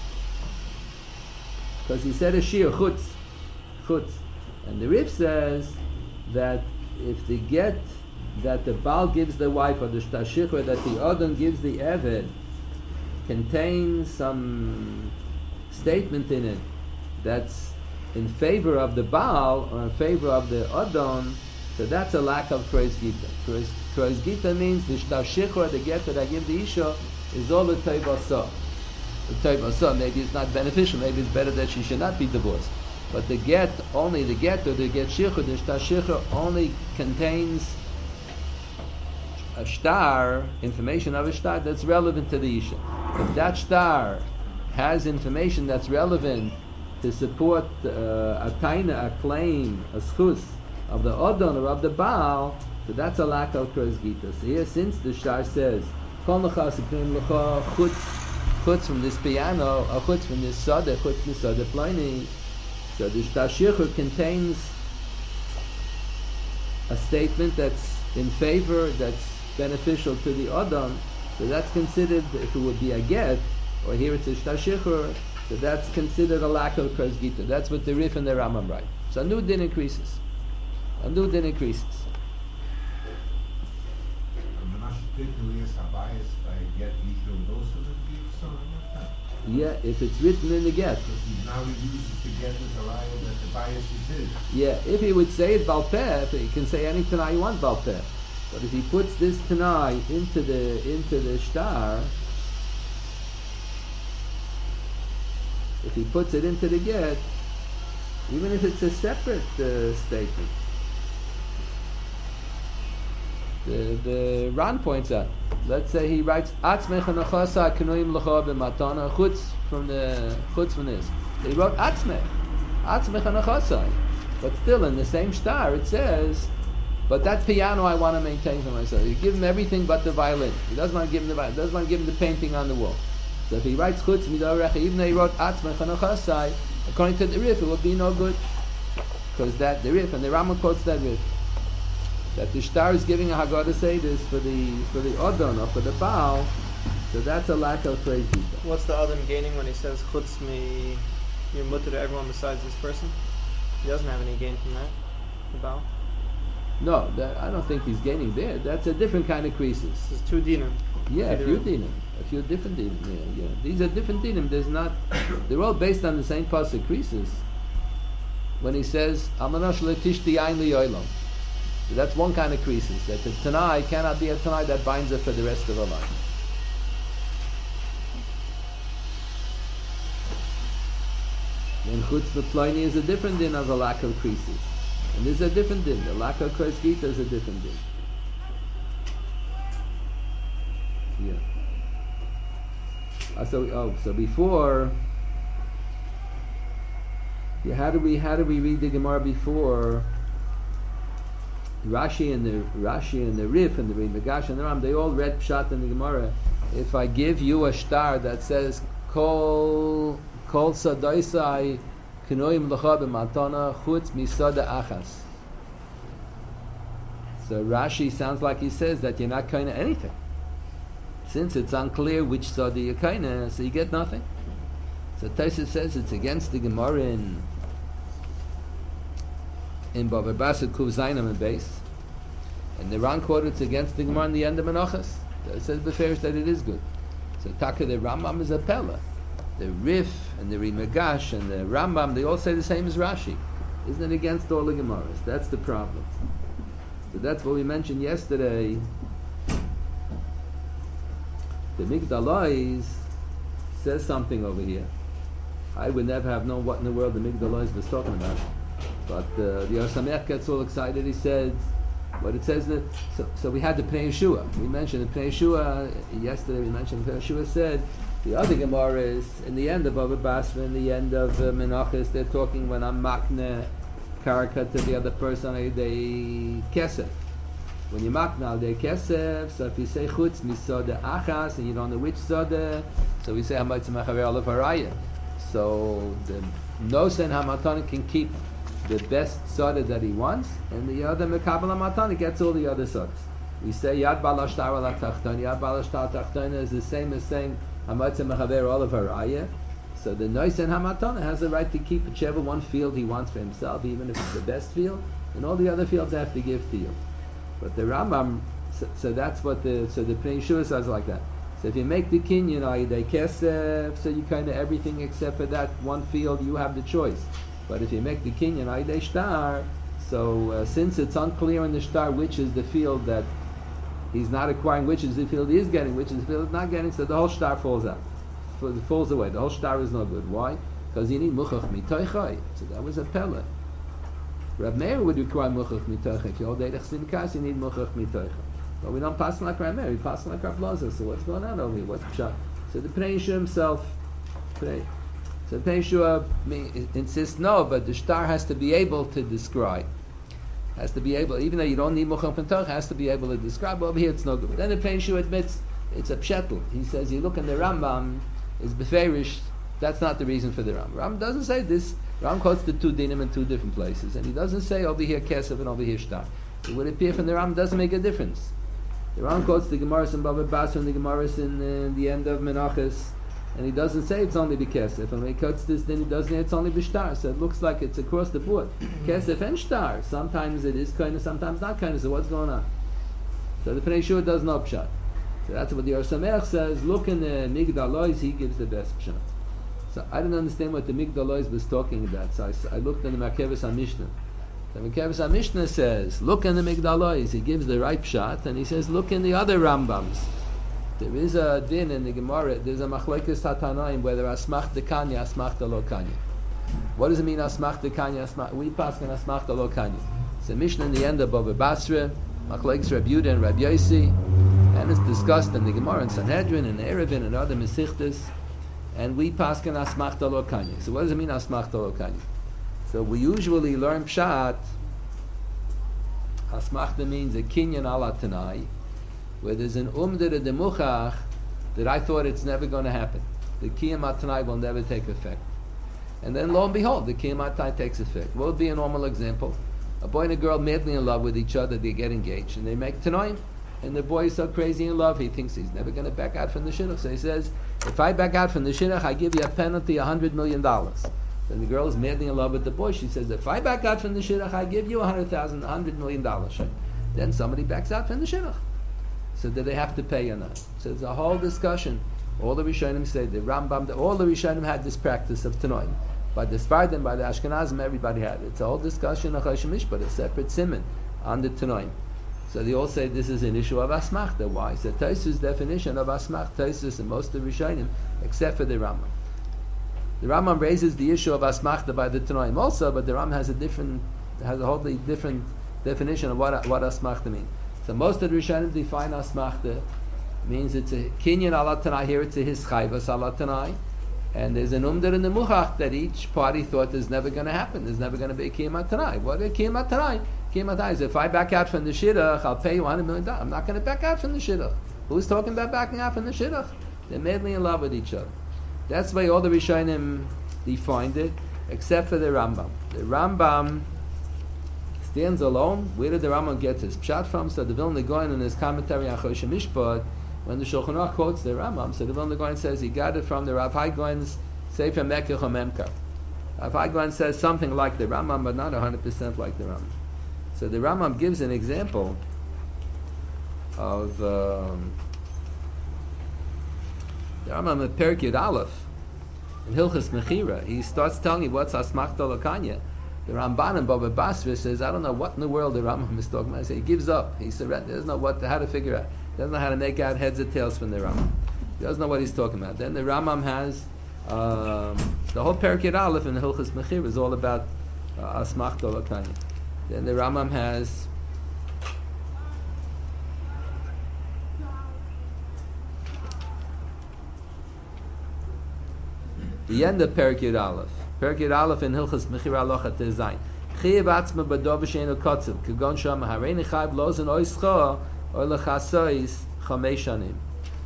because he said a shir chutz, and the Rif says that if the get that the Baal gives the wife or the Shtar Shichur that the Odom gives the Eved contains some statement in it that's in favor of the Baal or in favor of the Odom, so that's a lack of kreis gita. Kreis gita means the Shtar Shichur, the get that I give the Isha, is all the Teivasa. The Teivasa, maybe it's not beneficial, maybe it's better that she should not be divorced. But the get, only the get or the get Shichur, the Shtar Shichur only contains a shtar, information of a shtar that's relevant to the Isha. If that shtar has information that's relevant to support a taina, a claim, a schus of the Odon or of the Baal, so that's a lack of kreis gita. So here, since the shtar says kol chutz from this piano, or chutz from this sada, chutz from this sada pliny, so the Shtar Shichur contains a statement that's in favor, that's beneficial to the Odom, so that's considered, if it would be a get, or here it's a Shtar Shichur, so that's considered a lack of kreis gita. That's what the Rif and the Rambam write. So a new din increases. Yeah, if it's written in the get. Now he uses the get as a raya that the bias is his. Yeah, if he would say it Balpeh, he can say any Tanai you want Balpeh. But if he puts this Tanai into the shtar, if he puts it into the get, even if it's a separate statement. The Ran points out. Let's say he writes Atzmecha Nachasa Kenoim Lecha B'Matana Chutz from this. He wrote Atzmecha Nachasa, but still in the same star it says, but that piano I want to maintain for myself. You give him everything but the violin. He doesn't want to give him the violin. Doesn't want to give him the painting on the wall. So if he writes Chutz Midarecha, even though he wrote Atzmecha Nachasa, according to the Rif, it will be no good, because that the Rif and the Rambam quotes that Rif. That the star is giving a Haggadah Seder for the Odon or for the Baal, so that's a lack of praise. What's the Adam gaining when he says Chutz mi, you're mutter to everyone besides this person? He doesn't have any gain from that, the Baal. No, I don't think he's gaining there. That's a different kind of creases. There's two dinim. Yeah, a few different dinim. Yeah. These are different dinim. They're all based on the same pasuk creases. When he says Amanosh letishti ayin liyolam. So that's one kind of creases. That the Tanai cannot be a Tanai that binds her for the rest of her life. And Chutz V'Ploini is a different din of a lack of creases. And this is a different din. The lack of Kres Gita is a different din. Yeah. So before, how do we read the Gemara before? Rashi and the Rif and the Ri Nagash and the Ram, they all read Pshat in the Gemara. If I give you a star that says Kol Sadaisai Kenoim Lecha B'Matana Chutz Misada Achas. So Rashi sounds like he says that you're not kind of anything. Since it's unclear which Sada you're kind of, so you get nothing. So Tosfos says it's against the Gemara in Bava Basra Kuv Zainam and base, and the Ran quoted it's against the Gemara in the end of Menachos. It says beferish that it is good. So Taka the Rambam is a Pella. The Rif and the Ri Nagash and the Rambam, they all say the same as Rashi. Isn't it against all the Gemaras? That's the problem. So that's what we mentioned yesterday. The Migdalois says something over here. I would never have known what in the world the Migdalois was talking about. But the Yosamech gets all excited. He says, what it says that. So we had the Pnei Yeshua. We mentioned the Pnei Yeshua yesterday. We mentioned the Pnei Yeshua said the other Gemara is in the end of Bava Basra, in the end of Menachos. They're talking when I'm makne karaka to the other person. They kesef. When you makna they kesef. So if you say chutz misoda achas and you don't know which soda, so we say hamaytz mechaver olav haraya. So the nosen hamatana can keep the best soda that he wants, and the other mekabel hamatana gets all the other sodas. We say yad balashtar ala tachtana. Yad balashtar tachtana is the same as saying hamaytz mechaver olav haraya. So the nosen hamatana has the right to keep whichever one field he wants for himself, even if it's the best field, and all the other fields have to give to you. But the Rambam, so that's what the Pnei Yeshua says like that. So if you make the kinyan, they kesef, so you kind of everything except for that one field, you have the choice. But if you make the kinyan, they shtar, so since it's unclear in the shtar which is the field that he's not acquiring, which is the field he is getting, which is the field he's not getting, so the whole shtar falls out. It falls away. The whole shtar is no good. Why? Because you need muchach mitoichai. So that was a pella. Rav Meir would require muchach mitoichai. If you hold Eidach Simkas, you need muchach mitoichai. But we don't pass like Rav Meir. We pass like Rav Loza. So what's going on over here? What's pshat? So the Pnei Yeshua himself. So the Pnei Yeshua insists no, but the shtar has to be able to describe. Has to be able, even though you don't need muchach mitoichai, has to be able to describe. Over here it's no good. But then the Pnei Yeshua admits it's a pshetel. He says you look in the Rambam is beferish. That's not the reason for the Rambam. Rambam doesn't say this. Rambam quotes the two dinim in two different places, and he doesn't say over here kesef and over here shtar. It would appear from the Rambam doesn't make a difference. The Rambam quotes the Gemaras in Bava Basra and the Gemaras in the end of Menachos, and he doesn't say it's only b'kesef. And when he quotes this, then he doesn't say it's only b'shtar. So it looks like it's across the board. Kesef and shtar. Sometimes it is kind of, sometimes not kind of. So what's going on? So the Pnei Yeshua does no pshat. So that's what the Yosamech says. Look in the Migdalois, he gives the best pshat. So I didn't understand what the Migdalois was talking about. So I looked in the Makeves HaMishnah. The Makeves HaMishnah says, look in the Migdalois. He gives the right pshat, and he says, look in the other Rambams. There is a din in the Gemara. There's a machlekes hatanaim whether asmach dekanya, asmach lo kanya. What does it mean asmachta kanya? We pass on asmachta lo kanya. It's a Mishnah in the end of Bava Basra, Machlekes Reb Yehuda and Reb Yosi, and it's discussed in the Gemara and Sanhedrin and Eruvin and other Mesichtas, and we pass on asmachta lo kanya. So what does it mean asmachta lo kanya? So we usually learn pshat. Asmachta means a kinyan ala tanai, where there's an umder de muchach that I thought it's never going to happen. The kiyam atanai will never take effect. And then lo and behold, the kiyam atanai takes effect. What would be a normal example? A boy and a girl madly in love with each other, they get engaged, and they make tanoim. And the boy is so crazy in love, he thinks he's never going to back out from the shidduch. So he says, if I back out from the shidduch, I give you a penalty, $100 million. Then the girl is madly in love with the boy. She says, if I back out from the shidduch, I give you $100 million. Then somebody backs out from the shidduch. So do they have to pay or not? So there's a whole discussion. All the Rishonim say, the Rambam, all the Rishonim had this practice of tanoim. By the Sfardim, by the Ashkenazim, everybody had it. It's a whole discussion of Choshen Mishpat, a separate siman on the tanoim. So they all say this is an issue of asmachta. Why? So Tosfos' definition of asmachta, Tosfos and most of the Rishonim, except for the Rambam. The Rambam raises the issue of asmachta by the tanoim also, but the Rambam has a wholly different definition of what asmachta means. So most of the Rishonim define asmachta means it's a kinyan ala tanai. Here it's a hischayvas ala tanai. And there's an umder in the muchach that each party thought is never going to happen. There's never going to be a kiyam atanai. What is kiyam atanai? Kiyam atanai is if I back out from the shidduch, I'll pay you $100 million. I'm not going to back out from the shidduch. Who's talking about backing out from the shidduch? They're madly in love with each other. That's the way all the Rishonim defined it, except for the Rambam. The Rambam stands alone. Where did the Rambam get his pshat from? So the Vilna Gaon in his commentary on Choshen Mishpat, when the Shulchan Aruch quotes the Rambam, so the Vilna Gaon says he got it from the Rav Hai Gaon's Sefer Mekach HaMemkar. Rav Hai Gaon says something like the Rambam, but not 100% like the Rambam. So the Rambam gives an example of the Rambam at Perek Yud Aleph in Hilchas Mechira. He starts telling you what's asmachta l'kanya. The Ramban in Bava Basra says, I don't know what in the world the Rambam is talking about. He gives up. He surrenders. He doesn't know how to figure out. He doesn't know how to make out heads or tails from the Rambam. He doesn't know what he's talking about. Then the Rambam has the whole Perek Yud Aleph in Hilchas Mechira is all about asmachta l'kanya. Then the Rambam has the end of Perek Yud Aleph. Perek Yud Aleph in Hilchas Mechira Alocha Tezayin. Chiyav atzma b'dov v'sheinu kotzev. K'gon sham hareini chayv lozen oischa or lechasois chamei shanim.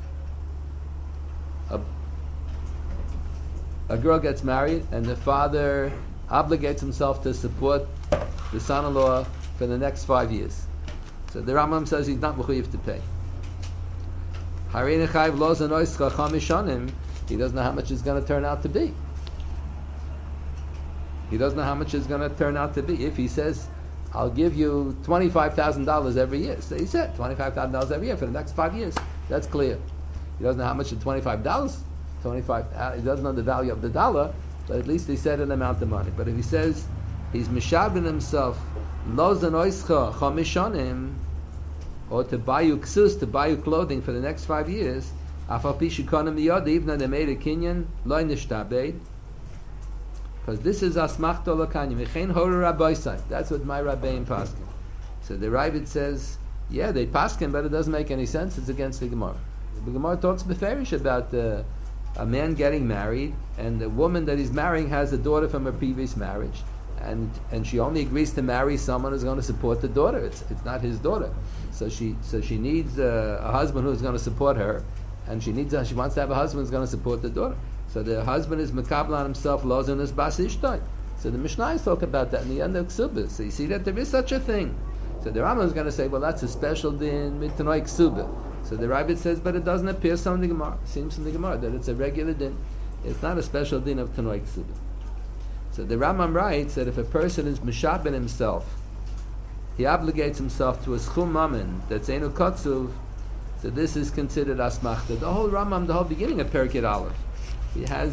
A girl gets married and the father obligates himself to support the son-in-law for the next 5 years. So the Rambam says he's not mechuyev to pay. Hareini chayv lozen oischa chamei shanim. He doesn't know how much it's going to turn out to be. He doesn't know how much it's going to turn out to be. If he says, I'll give you $25,000 every year. So he said, $25,000 every year for the next 5 years. That's clear. He doesn't know how much the $25, he doesn't know the value of the dollar, but at least he said an amount of money. But if he says, he's mishabin himself, lo zanoischa chamishonim, or to buy you ksus, to buy you clothing for the next 5 years, even though they made a kinyan, loy nishtabed, because this is asmachta l'kanya. Mechein horu rabbaisai. That's what my rabbeim paskin. So the Ravid says, yeah, they paskin, but it doesn't make any sense. It's against the Gemara. The Gemara talks beferish about a man getting married, and the woman that he's marrying has a daughter from a previous marriage, and she only agrees to marry someone who's going to support the daughter. It's not his daughter. So she needs a husband who's going to support her. And she wants to have a husband who's going to support the daughter. So the husband is mekabel on himself, lozon his bas ishtoi. So the Mishnah talk about that in the end of Ksubah. So you see that there is such a thing. So the Rambam is going to say, well, that's a special din mitanoi Ksubah. So the Ravid says, but it doesn't appear so in the Gemara. It seems in the Gemara that it's a regular din. It's not a special din of tanoi Ksubah. So the Rambam writes that if a person is mishabin himself, he obligates himself to a schum mammon that's enu kotzuv. So this is considered asmachta. The whole Rambam, the whole beginning of Perek Yud Aleph, he has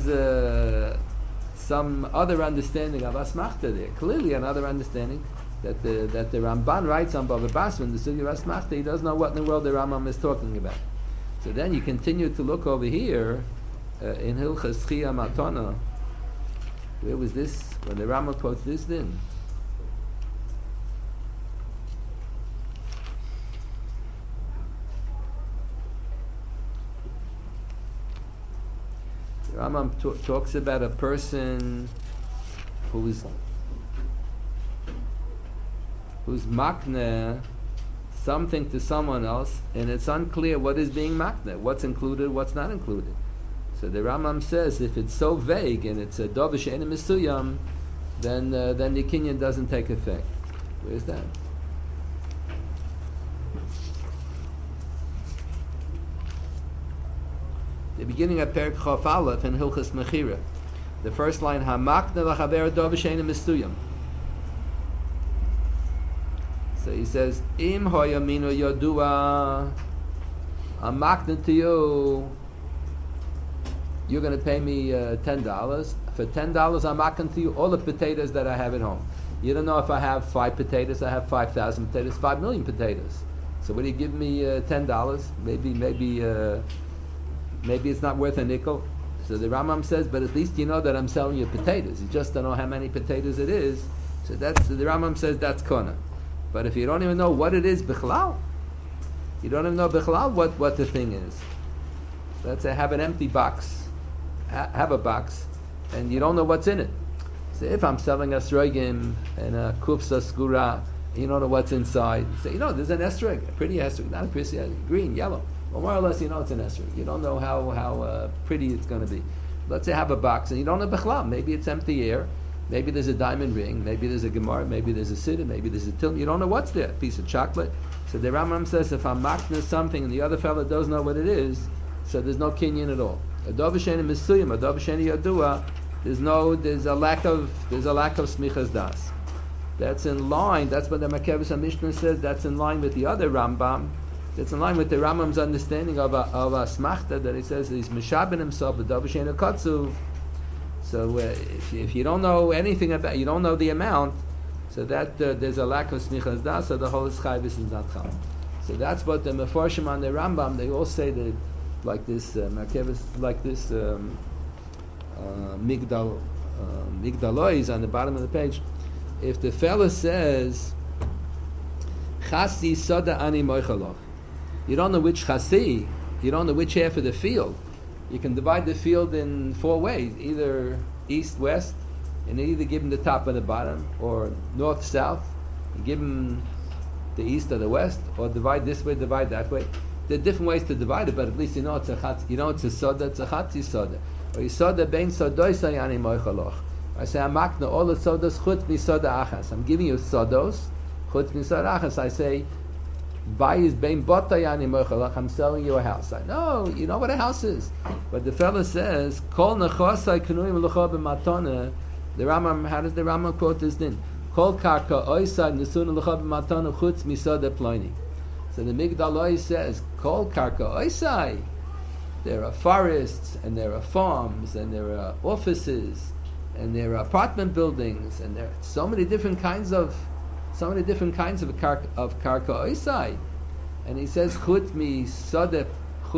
some other understanding of asmachta there. Clearly another understanding that the Ramban writes on Bava Basra in the Sugya of asmachta. He doesn't know what in the world the Rambam is talking about. So then you continue to look over here in Hilchas Chiyah Matana, Where was this? When the Rambam quotes this then? The Rambam talks about a person who's makna something to someone else, and it's unclear what is being makna, what's included, what's not included. So the Rambam says if it's so vague and it's a dovish and a misuyam, then the kinyan doesn't take effect. Where's that? The beginning of Perek Chof Aleph in Hilchas Mechira. The first line, Hamakna l'chaver dovish and a misuyam. So he says, Im hoyamino yodua, I'm makna to you. You're going to pay me $10. For $10, I'm makna to you all the potatoes that I have at home. You don't know if I have 5 potatoes, I have 5,000 potatoes, 5 million potatoes. So what do you give me $10? Maybe it's not worth a nickel. So the Rambam says, but at least you know that I'm selling you potatoes. You just don't know how many potatoes it is. So the Rambam says that's kona. But if you don't even know what it is, bichlal, you don't even know bichlal what the thing is. Let's say have an empty box, have a box, and you don't know what's in it. So if I'm selling a esrogim and a kufsa skura, you don't know what's inside. Say, there's an esrog, a pretty esrog, not a pretty esrog, green, yellow. Well, more or less, it's an esrog. You don't know how pretty it's going to be. Let's say have a box, and you don't know bichlal. Maybe it's empty air. Maybe there's a diamond ring, maybe there's a gemara, maybe there's a siddur, maybe there's a tilm. You don't know what's there. A piece of chocolate. So the Rambam says if I'm makna something and the other fellow doesn't know what it is, so there's no kinyan at all. A dovasheni misuyim, a dovasheni yadua. There's a lack of smichas das. That's in line. That's what the Makevis Mishnah says. That's in line with the other Rambam. That's in line with the Rambam's understanding of a smachta that he says he's mishabin himself, a dovasheni katsuv. So if you don't know anything about, you don't know the amount, so that there's a lack of smichas das, so the whole chayvus is not chal. So that's what the mefarshim on the Rambam, they all say that like this markevis, like this migdalois on the bottom of the page. If the fella says chasi soda ani moichalach, you don't know which chasi, you don't know which half of the field. You can divide the field in 4 ways, either east, west, and either give him the top and the bottom, or north, south, and give him the east or the west, or divide this way, divide that way. There are different ways to divide it, but at least it's a soda, it's a chatzi soda. Or you soda bein sodois ayani moichaloch. I say, amakna all the sodas chutz mi soda achas. I'm giving you sodos, chutz mi soda achas. I say, I'm selling you a house. I know, you know what a house is. But the fellow says, Kol nechosai knuim l'cha b'matona. The Rambam, how does the Rambam quote this then? Kol karka oisai nesuna l'cha b'matona chutz misoda ploini. So the Migdaloi says, Kol karka oisai. There are forests, and there are farms, and there are offices, and there are apartment buildings, and there are so many different kinds of karka oisai, and he says chutz mi soda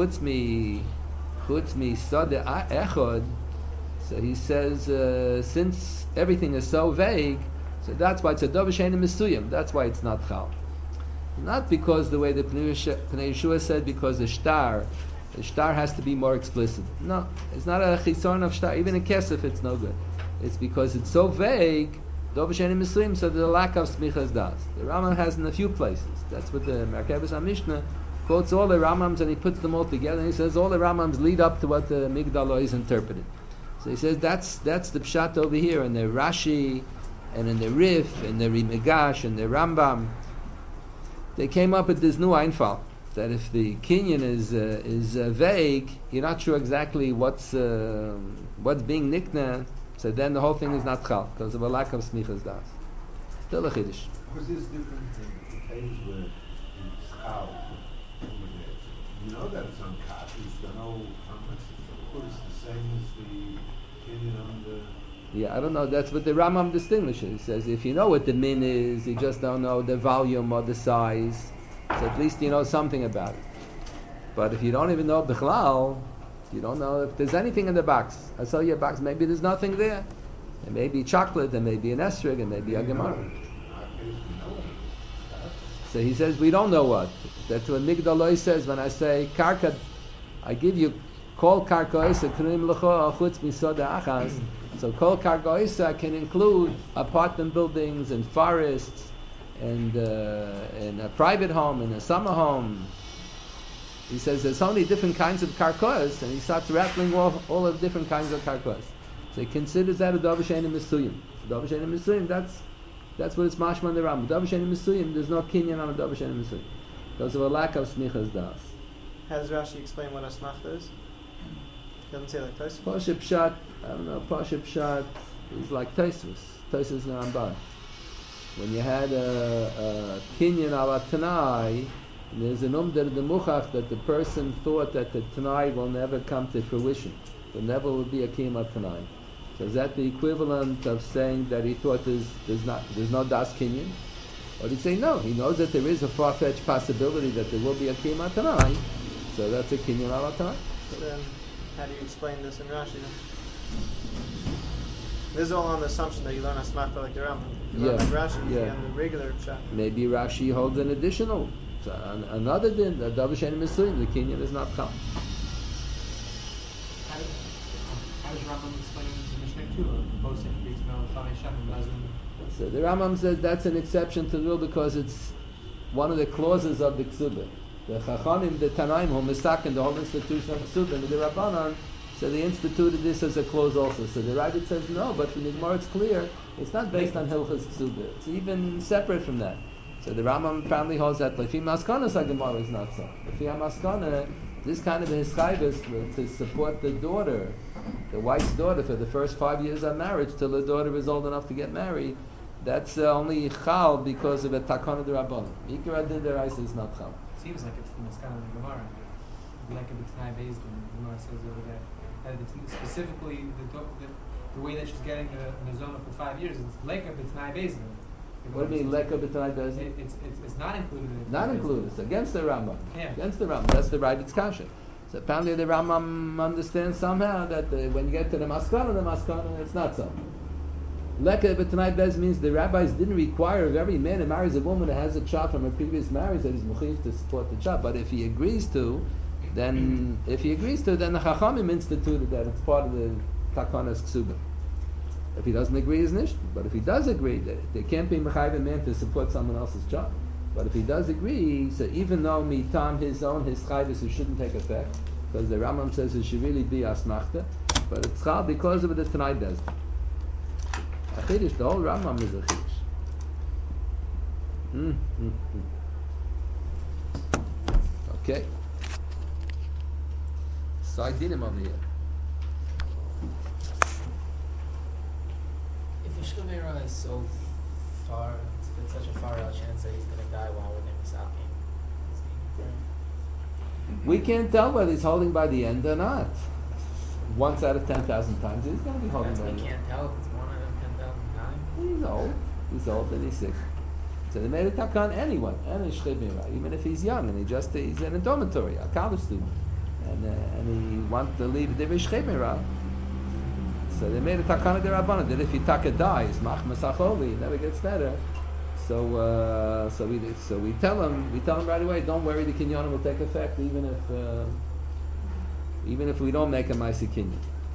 echod. So he says since everything is so vague, so that's why it's a dovashen misuyim. That's why it's not chal. Not because the way the Pnei Yeshua said, because the shtar has to be more explicit. No, it's not a chisorn of shtar. Even in kesef, it's no good. It's because it's so vague. So there's a lack of smichas das. The Rambam has in a few places. That's what the Merkabah Mishnah quotes all the Rambams and he puts them all together and he says all the Rambams lead up to what the Migdalo is interpreted. So he says that's the pshat over here in the Rashi and in the Rif and the Rimegash and the Rambam. They came up with this new einfall that if the kinyan is vague, you're not sure exactly what's being nikna. So then the whole thing is not chal because of a lack of smichas das. Still a chiddush. Because there's different things where it's chal over there. You know that it's on kat. You know how much it's the same as the kinyan on the. Yeah, I don't know. That's what the Rambam distinguishes. He says if you know what the min is, you just don't know the volume or the size. So at least you know something about it. But if you don't even know bichlal, you don't know if there's anything in the box. I sell you a box, maybe there's nothing there. It may be chocolate, it may be an esrog, it may be a gemara. So he says we don't know what. That's what Migdaloi says when I say karka. I give you kol karka isa k'rim l'cho chutz misoda achas. So kol karka isa can include apartment buildings and forests and a private home and a summer home. He says there's so many different kinds of karkos, and he starts rattling off all of the different kinds of karkos. So he considers that a davar she'eino mesuyim. Davar she'eino mesuyim, that's what it's mashma in the Rambam. Davar she'eino mesuyim, there's no kinyan on a davar she'eino mesuyim because of a lack of smichas das. How does Rashi explain what asmachta is? He doesn't say like Tosfos. Pasha Pshat, I don't know, Pasha Pshat is like Tosfos. Tosfos in the Ramban. When you had a kinyan ala Tanai, there's an umder the muchach that the person thought that the Tanai will never come to fruition. There never will be a kiyam Tanai. So is that the equivalent of saying that he thought there's no das kinyan? Or did he say no? He knows that there is a far-fetched possibility that there will be a kiyam Tanai. So that's a kinyan ala Tanai. So then, how do you explain this in Rashi then? This is all on the assumption that you learn asmachta like the Rambam. You learn like Rashi, you on the regular pshat. Maybe Rashi holds an additional. So another din, the davar she'eino mesuyim, the kinyan is not come. How does Rambam explain the Mishnah too? Both speaks about Chai Shem and Lazim. So the Rambam says that's an exception to the rule because it's one of the clauses of the Ksubah. The Chachamim, the Tanaim, who mistaken the whole institution of Ksubah, and the Rabbanan, so they instituted this as a clause also. So the Rabbit says no, but from the Gemara it's clear, it's not based on Hilchas Ksubah. It's even separate from that. So the Rambam apparently holds that Lefi Maskana Gemara is not so. Lefi Maskana, this kind of hischayvus to support the daughter, the wife's daughter, for the first 5 years of marriage till the daughter is old enough to get married, that's only chal because of a takana de rabbanon. Ikar adin deraisa is not chal. Seems like it's the Maskana of the Gemara, like a B'tnai based on the Gemara says over there. That it's specifically the way that she's getting the mezonah for 5 years. It's like a B'tnai based. What do you mean leka b'tanai bezin? It's not included. Not included. It's against the Rambam. Yeah. Against the Rambam. That's the right kasha. So apparently the Rambam understands somehow that when you get to the maskana, it's not so. Leka b'tanai bez means the rabbis didn't require of every man who marries a woman who has a child from a previous marriage that he's mechuyev to support the child. But if he agrees to, then the Chachamim instituted that it's part of the takanas ksuba. If he doesn't agree, is nicht. But if he does agree, there can't be mechayiv a man to support someone else's child. But if he does agree, so even though mitam his chayvus, it shouldn't take effect, because the Rambam says it should really be asmachta, but it's chal because of the Tanai Bezdin. A chiddush, the whole Rambam is a chiddush. Okay. So I did him over here. If the Shuvera is so far, it's such a far out chance that he's going to die while we're doing Misakim. We can't tell whether he's holding by the end or not. Once out of 10,000 times, he's going to be holding by the end. We can't tell if it's 1 out of 10,000 times. He's old and he's sick. So they made a takan anyone, any shchibira, even if he's young and he's in a dormitory, a college student, and he wants to leave the shchibira. So they made a takana de rabbanan that if he taka dies, machmas acholi, it never gets better. So we tell him right away, don't worry, the kinyanim will take effect even if we don't make a ma'aseh kinyan.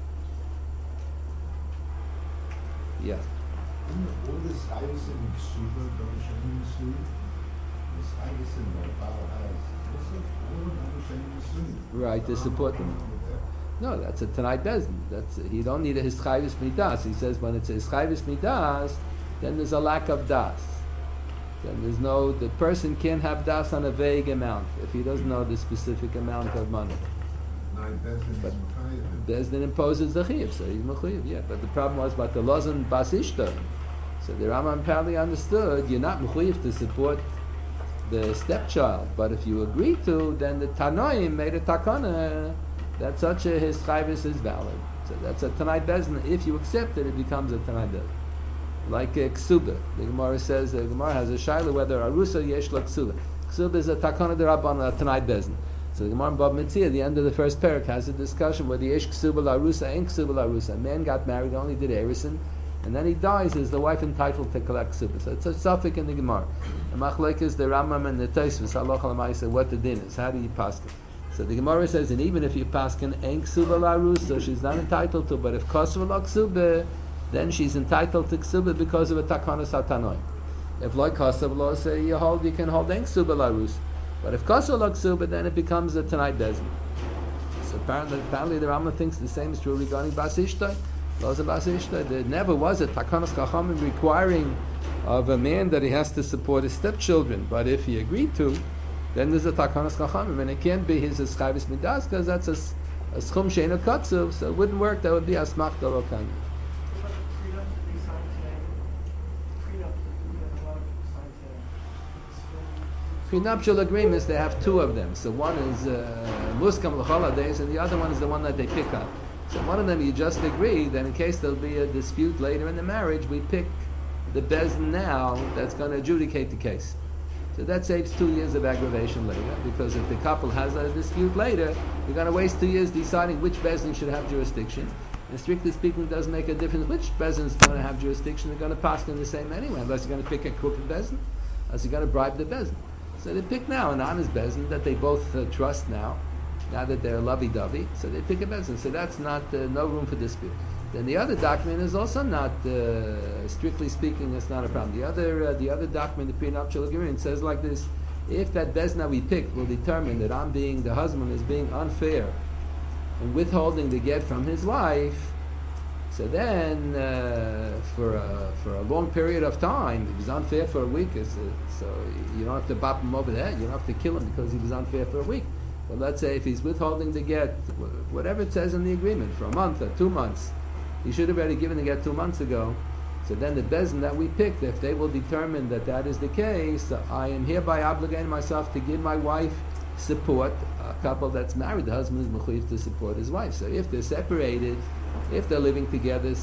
Yeah. All this Iverson and Ksuba, Davar she'eino mesuyim, this Iverson that Baal has, this is all Davar she'eino mesuyim. Right, to support them. No, that's a Tanai Bezdin. You don't need a hischayvus midas. He says when it's a hischayvus midas, then there's a lack of das. Then the person can't have das on a vague amount if he doesn't know the specific amount of money. But Bezdin imposes the chiyuv, so he's mechuyev. Yeah, but the problem was about the lozan bas ishta. So the Rambam apparently understood you're not mechuyev to support the stepchild, but if you agree to, then the Tanoim made a takana that such a hischayvus is valid. So that's a Tanai Bezdin. If you accept it, it becomes a Tanai Bezdin. Like a Ksuba. The Gemara says, the Gemara has a shayla whether Arusa yesh la Ksuba. Ksuba is a takana de rabban, a Tanai Bezdin. So the Gemara in Bab Metzia, at the end of the first parak, has a discussion whether yesh Ksuba la Arusa and Ksuba la Arusa. A man got married, only did Erison. and then he dies, is the wife entitled to collect ksuba? So it's a suffix in the Gemara. The machlekes, the Rambam and the Tosfos, halacha l'maaseh, what the din is. How do you paskin? So the Gemara says, and even if you paskin ain't ksuba larus, so she's not entitled to, but if kosuva la ksuba, then she's entitled to ksuba because of a takanas hatanoi. If like kosuva la, say you can hold ain't ksuba larus. But if kosuva la ksuba, then it becomes a tanai bezin. So apparently the Rambam thinks the same is true regarding bas ishtai. There never was a takanas chachamim requiring of a man that he has to support his stepchildren. But if he agreed to, then there's a takanas chachamim, and it can't be his eschayvis midas because that's a schum sheina katsuv, so it wouldn't work. That would be asmachta lo kanya. Prenuptial agreements, they have two of them. So one is muskam l'chol days, and the other one is the one that they pick up. So one of them you just agree that in case there'll be a dispute later in the marriage, we pick the bezin now that's going to adjudicate the case. So that saves 2 years of aggravation later, because if the couple has a dispute later, you're going to waste 2 years deciding which bezin should have jurisdiction. And strictly speaking, it doesn't make a difference which bezin is going to have jurisdiction. They're going to pass in the same anyway, unless you're going to pick a crooked bezin, unless you're going to bribe the bezin. So they pick now an honest bezin that they both trust now that they're lovey-dovey, so they pick a bezin. So that's not no room for dispute. Then the other document is also not, strictly speaking, it's not a problem. The other document, the prenuptial agreement, says like this: if that bezin that we picked will determine that the husband is being unfair and withholding the get from his wife, so then for a long period of time, if he's unfair for a week, so you don't have to bop him over the head, you don't have to kill him because he was unfair for a week. But let's say if he's withholding the get, whatever it says in the agreement, for a month or 2 months, he should have already given the get 2 months ago. So then the bezin that we picked, if they will determine that that is the case, I am hereby obligating myself to give my wife support. A couple that's married, the husband is mechuyev to support his wife. So if they're separated, if they're living together,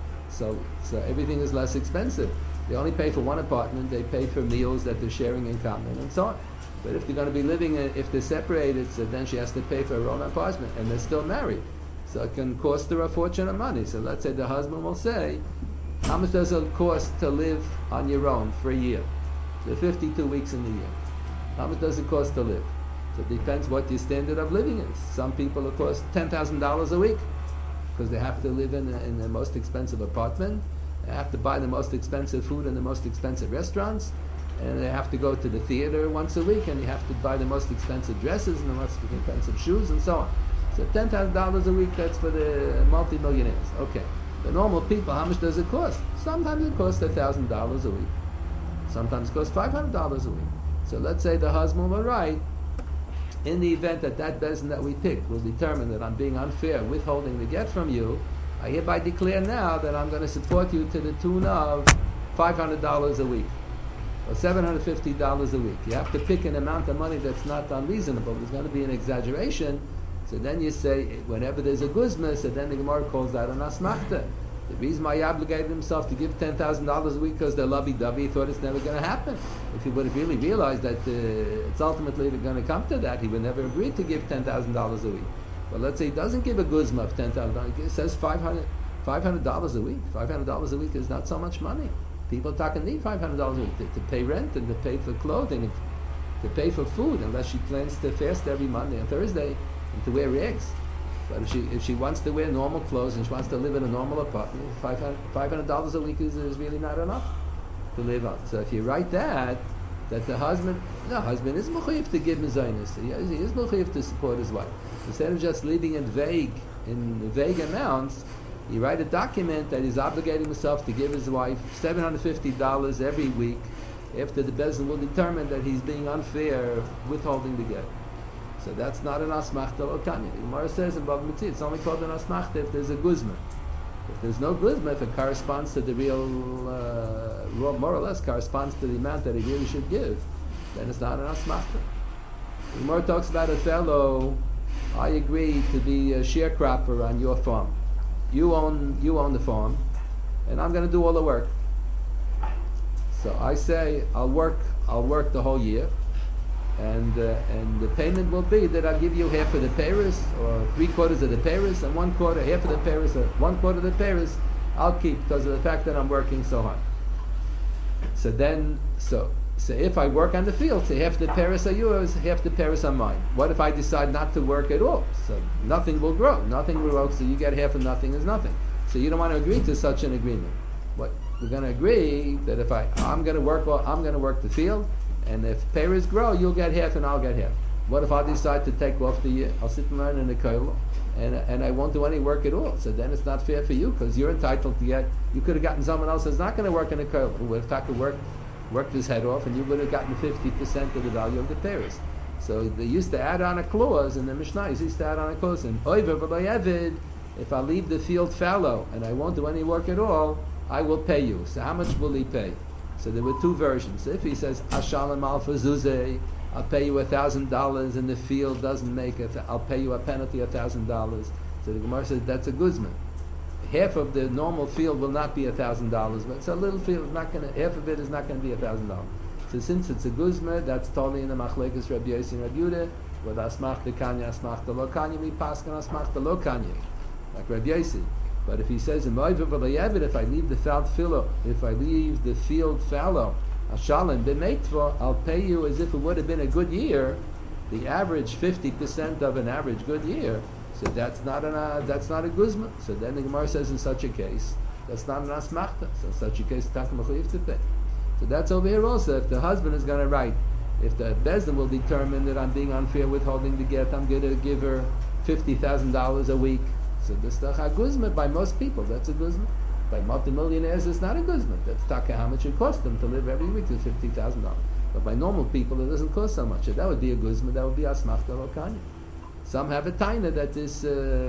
so everything is less expensive. They only pay for one apartment, they pay for meals that they're sharing in common, and so on. But if they're going to be living, if they're separated, so then she has to pay for her own apartment, and they're still married. So it can cost her a fortune of money. So let's say the husband will say, how much does it cost to live on your own for a year? There are 52 weeks in the year. How much does it cost to live? So it depends what your standard of living is. Some people it costs $10,000 a week because they have to live in the most expensive apartment. They have to buy the most expensive food in the most expensive restaurants. And they have to go to the theater once a week, and you have to buy the most expensive dresses and the most expensive shoes and so on. So $10,000 a week, that's for the multi-millionaires. Okay. The normal people, how much does it cost? Sometimes it costs $1,000 a week. Sometimes it costs $500 a week. So let's say the husband will write, in the event that bezin that we picked will determine that I'm being unfair, withholding the get from you, I hereby declare now that I'm going to support you to the tune of $500 a week, or $750 a week. You have to pick an amount of money that's not unreasonable. There's going to be an exaggeration. So then you say, whenever there's a guzma, so then the Gemara calls that an asmachta. The reason why he obligated himself to give $10,000 a week because they're lovey-dovey, he thought it's never going to happen. If he would have really realized that it's ultimately going to come to that, he would never agree to give $10,000 a week. But let's say he doesn't give a guzma of $10,000. He says $500 a week. $500 a week is not so much money. People talking need $500 a week to pay rent and to pay for clothing and to pay for food, unless she plans to fast every Monday and Thursday and to wear rags. But if she wants to wear normal clothes and she wants to live in a normal apartment, $500 a week is really not enough to live on. So if you write that the husband is mechuyev to give mezainis. He is mechuyev to support his wife. Instead of just leaving it vague amounts, you write a document that he's obligating himself to give his wife $750 every week after the bezin will determine that he's being unfair withholding the get. So that's not an asmachta or kanya. The Gemara says in Bava Metzia it's only called an asmachta if there's a guzma. If there's no guzma, if it corresponds to the real, more or less corresponds to the amount that he really should give, then it's not an asmachta. The Gemara talks about a fellow, I agree to be a sharecropper on your farm. You own the farm, and I'm going to do all the work. So I say I'll work the whole year, and the payment will be that I'll give you half of the peiros, or 3/4 of the peiros, and 1/4, half of the peiros, or 1/4 of the peiros, I'll keep because of the fact that I'm working so hard. So then, so if I work on the field, so half the paris are yours, half the paris are mine. What if I decide not to work at all? So nothing will grow. Nothing will grow, so you get half and nothing is nothing. So you don't want to agree to such an agreement. What we're going to agree that if I'm going to work, well, I'm going to work the field, and if paris grow, you'll get half and I'll get half. What if I decide to take off the year? I'll sit and learn in the kollel, and I won't do any work at all. So then it's not fair for you because you're entitled to get. You could have gotten someone else who's not going to work in the kollel who would have taken worked his head off, and you would have gotten 50% of the value of the paris. So they used to add on a clause in the Mishnah. They used to add on a clause in Oiver v'loyevid. If I leave the field fallow and I won't do any work at all, I will pay you. So how much will he pay? So there were two versions. If he says Ashalem alfa zuzeh, I'll pay you $1,000 and the field doesn't make it, I'll pay you a penalty of $1,000. So the Gemara says that's a guzman. Half of the normal field will not be $1,000, but it's a little field. Half of it is not going to be $1,000. So since it's a guzma, that's totally in the machlekes Rabbi Yossi and Rabbi Yehuda. With asmach the kanya, asmach the lo kanya, we pass on asmach the lo kanya, like Rabbi Yossi. But if he says if I leave the field fallow, Ashalem b'meitva, I'll pay you as if it would have been a good year, the average 50% of an average good year. So that's not a guzma. So then the Gemara says in such a case, that's not an asmachta. So in such a case, takum mechuyev to pay. So that's over here also. If the husband is going to write, if the bezdin will determine that I'm being unfair withholding the get, I'm going to give her $50,000 a week. So this is a guzma by most people. That's a guzma. By multimillionaires, it's not a guzma. That's taka how much it costs them to live every week is $50,000. But by normal people, it doesn't cost so much. So that would be a guzma. That would be asmachta lo kanya. Some have a taina that this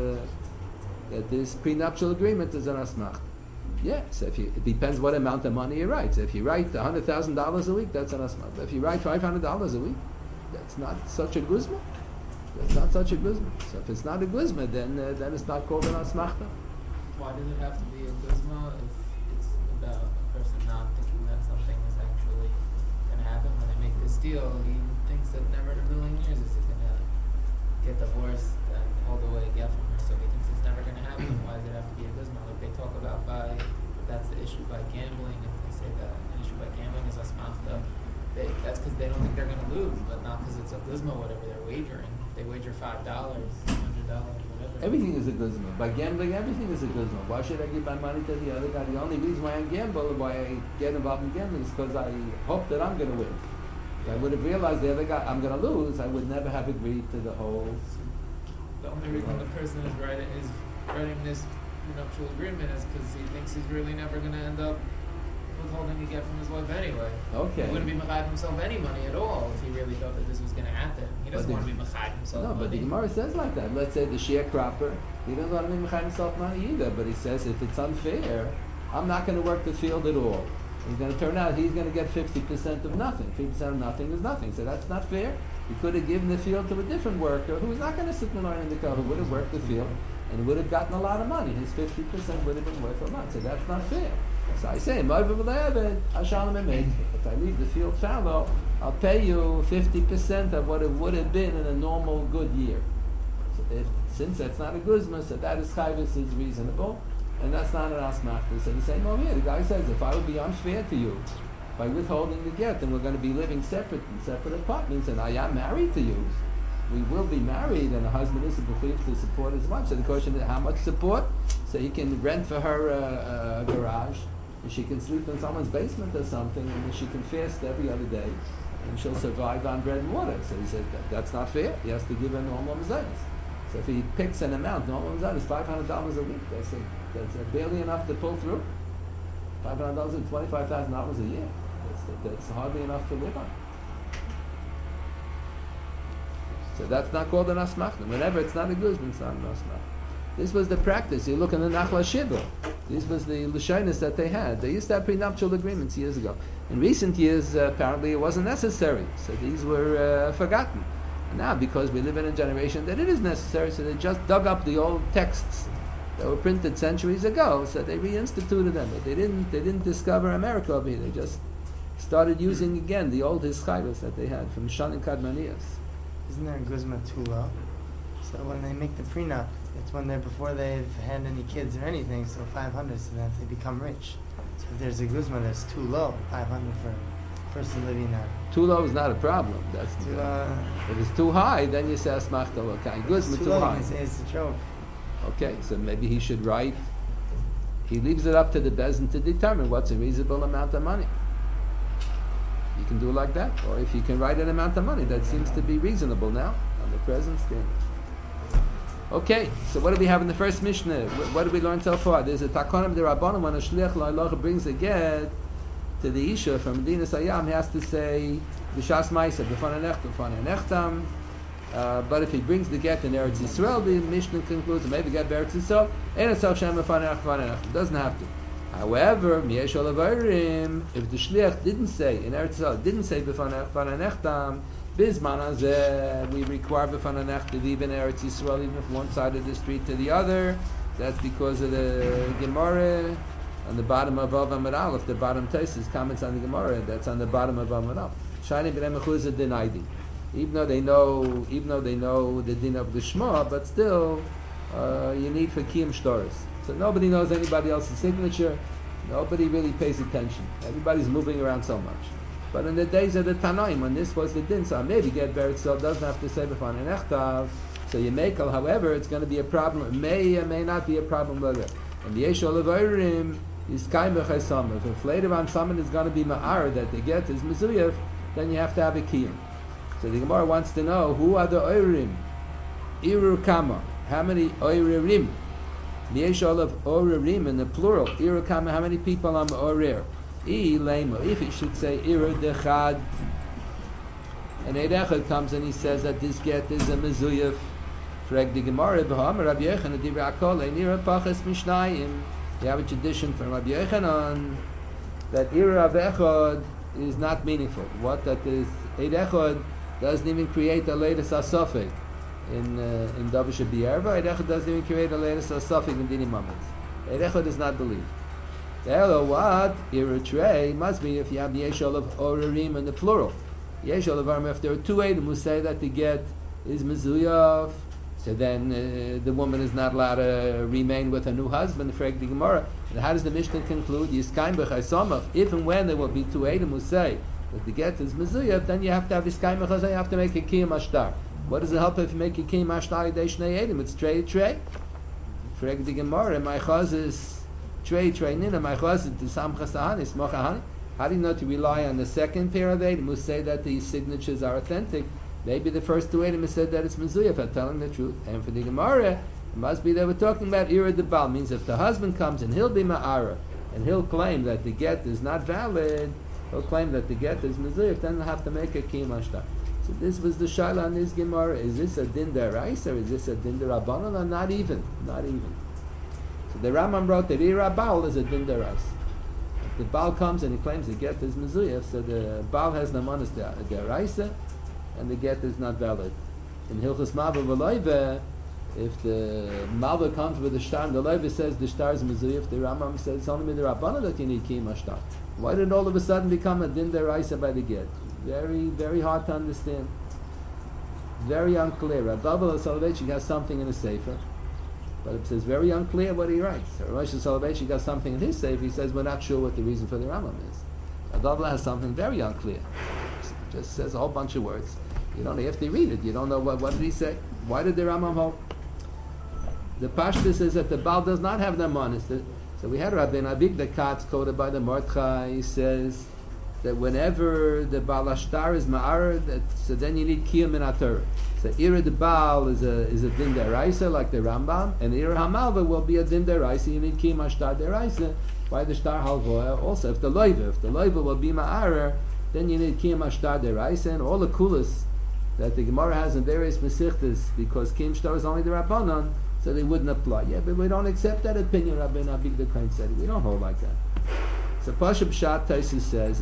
prenuptial agreement is an asmach. Yeah, so it depends what amount of money you write. So if you write $100,000 a week, that's an asmach. But if you write $500 a week, that's not such a guzma. That's not such a guzma. So if it's not a guzma, then it's not called an asmachta. Why does it have to be a guzma if it's about a person not thinking that something is actually going to happen? When they make this deal, he thinks that never in a million years is he going to get divorced and hold away a get from her, so he thinks it's never going to happen. Why does it have to be a guzma? Like they talk about that's the issue by gambling, and they say that an issue by gambling is asmachta. That's because they don't think they're going to lose, but not because it's a guzma, whatever they're wagering. They wager $5, $100, whatever. Everything is a guzma. By gambling, everything is a guzma. Why should I give my money to the other guy? The only reason why I gamble, why I get involved in gambling, is because I hope that I'm going to win. If I would have realized the other guy, I'm going to lose, I would never have agreed to the whole. The only reason the person is writing this prenuptial agreement is because he thinks he's really never going to end up withholding a get from his wife anyway. Okay. He wouldn't be mechayed himself any money at all if he really thought that this was going to happen. He doesn't want to be mechayed himself money. No, but the Gemara says like that. Let's say the sharecropper, he doesn't want to be mechayed himself money either, but he says if it's unfair, I'm not going to work the field at all. It's going to turn out he's going to get 50% of nothing. 50% of nothing is nothing. So that's not fair. He could have given the field to a different worker who's not going to sit and learn in the car, who would have worked the field and would have gotten a lot of money. His 50% would have been worth a lot. So that's not fair. So I say, if I leave the field fallow, I'll pay you 50% of what it would have been in a normal good year. So since that's not a guzma, so that is chayvus is reasonable, and that's not an asmachta. So the same over here, the guy says, if I would be unfair to you by withholding the get, then we're going to be living separate in separate apartments, and I am married to you. We will be married, and the husband is believed to support his wife. So the question is, how much support? So he can rent for her a garage, and she can sleep in someone's basement or something, and she can fast every other day, and she'll survive on bread and water. So he said that's not fair. He has to give her normal mezainis. So if he picks an amount, normal mezainis, $500 a week. That's barely enough to pull through. $500 is $25,000 a year. That's hardly enough to live on. So that's not called an asmachta. Whenever it's not a guzman, it's not an asmachta. This was the practice. You look in the Nachla Shibur. This was the lashonis that they had. They used to have prenuptial agreements years ago. In recent years, apparently it wasn't necessary. So these were forgotten. And now, because we live in a generation that it is necessary, so they just dug up the old texts that were printed centuries ago. So they reinstituted them. But they didn't discover America over here. They just started using again the old hischayvus that they had from Shanim Kadmaniyas. Isn't there a guzma too low? So when they make the prenup, It's when they're before they've had any kids or anything, so 500, so that they become rich. So if there's a guzma that's too low, 500 for a person living there. Too low is not a problem. That's Too, if it's too high, then you say asmachta lokai. Guzma too low, high. it's a joke. Okay, so maybe he should write. He leaves it up to the bezin to determine what's a reasonable amount of money. You can do it like that, or if you can write an amount of money that seems to be reasonable now on the present standard. Okay, so what do we have in the first Mishnah? What did we learn so far? There's a takonim de rabbanim when a shliach la'alacha brings a get to the isha from Medina Sayam. He has to say b'shas ma'isa b'fanei nechtam. But if he brings the get in Eretz Yisrael, the Mishnah concludes, maybe get Eretz Yisrael, it doesn't have to. However, if the shliach didn't say in Eretz Yisrael, didn't say b'fanei nechtam, bizman hazeh, we require b'fanei nechtam even Eretz Yisrael, even from one side of the street to the other. That's because of the Gemara on the bottom of Vav Amud Aleph. The bottom Taisus comments on the Gemara that's on the bottom of Amud Aleph. Shani b'nei mechuzah denied. Even though they know the din of the Shema, but still you need for kiyum shtoros. So nobody knows anybody else's signature. Nobody really pays attention. Everybody's moving around so much. But in the days of the Tanaim, when this was the din, so maybe get Beretz Yisrael doesn't have to say b'fanei nechtav. So you make al. However, it's going to be a problem. It may or may not be a problem later. And the Yesh Olavorim is kaim b'chaysom. If later on someone is going to be ma'ar that they get is mezuyef, then you have to have a kiyum. So the Gemara wants to know who are the oirim. Iru kama. How many oirim? The Yesh of oirim in the plural. Iru kama. How many people are oirir? I lema. If it should say iru dechad, and Eidechad comes and he says that this get is a mezuyef. Frag the Gemara b'hamar Rabbi Yochanan divrei akol nira pachas mishnayim. You have a tradition from Rabbi Yochanan that iru of echad is not meaningful. What that is Eidechad doesn't even create a latest asafik in Davish B'Yerva. Eidechad doesn't even create a latest asafik in Dini Mametz. Eidechad does not believe. Hello, what? Eritrea must be if you have the Yeshol of Orerim in the plural. Yeshol of Orerim, if there are two Eidim who say that the get is Mezuyov, so then the woman is not allowed to remain with a new husband, Frag the Gemara. And how does the Mishnah conclude? Yiskaim b'chaysamach. If and when there will be two Eidim who say that the get is Mezuyov, then you have to have Yiskaim b'chaysamach, you have to make a Kiyam Ashtar. What does it help if you make a Kiyam Ashtar Yidei Shnei Eidim? It's Trey. Frag the Gemara, my chaz is Trey Nina, my chaz is Tisam Chasahani, Smachahani. How do you know to rely on the second pair of Eidim who say that these signatures are authentic? Maybe the first two Eidim said that it's Mezuyah, I'm telling the truth. And for the Gemara, it must be that we're talking about Ira de Baal. Means if the husband comes and he'll be Ma'ara, and he'll claim that the get is not valid, he'll claim that the get is Mezuyah, then he'll have to make a Kiyam Ashtar. So this was the Shaila on this Gemara. Is this a Din Deraisa, or is this a Din Derabanan, or not even? Not even. So the Rambam wrote that Ira Baal is a Din Deraisa. If the Baal comes and he claims the get is Mezuyah, so the Baal has no manas Deraisa, and the get is not valid. In Hilchos Malva V'Loive, if the Malva comes with the shtar, and the Loive says the shtar is Mezuyah, the Rambam says it's only the Rabbanah that you need Kiyam Ashtar. Why did it all of a sudden become a Din Deraisa by the get? Very, very hard to understand. Very unclear. Rabbi Soloveitchik has something in his sefer, but it says very unclear what he writes. Rabbi Soloveitchik has something in his sefer. He says we're not sure what the reason for the Rambam is. Rabbi has something very unclear. Just says a whole bunch of words. You don't have to read it. You don't know what did he say. Why did the Rambam hold? The Pashta says that the Baal does not have the manas. So we had Rabbi Abig the Katz quoted by the Mordechai. He says that whenever the Baal Ashtar is Ma'ar, so then you need Kiyam in Atur. So Ira the Baal is a Din Deraisa like the Rambam, and Ira Hamalva will be a Din Deraisa. You need Kiyam Ashtar Deraisa by the Shtar Halvoa. Also, if the Loiva will be Ma'ar, then you need Kiyam Ashtar Deraisa, and all the kulas that the Gemara has in various Mesichtas, because Kiyam Ashtar is only the Rabbanon, so they wouldn't apply. Yeah, but we don't accept that opinion. Rabbi Abig the Kohen said it. We don't hold like that. So Pashup Shat Taisus says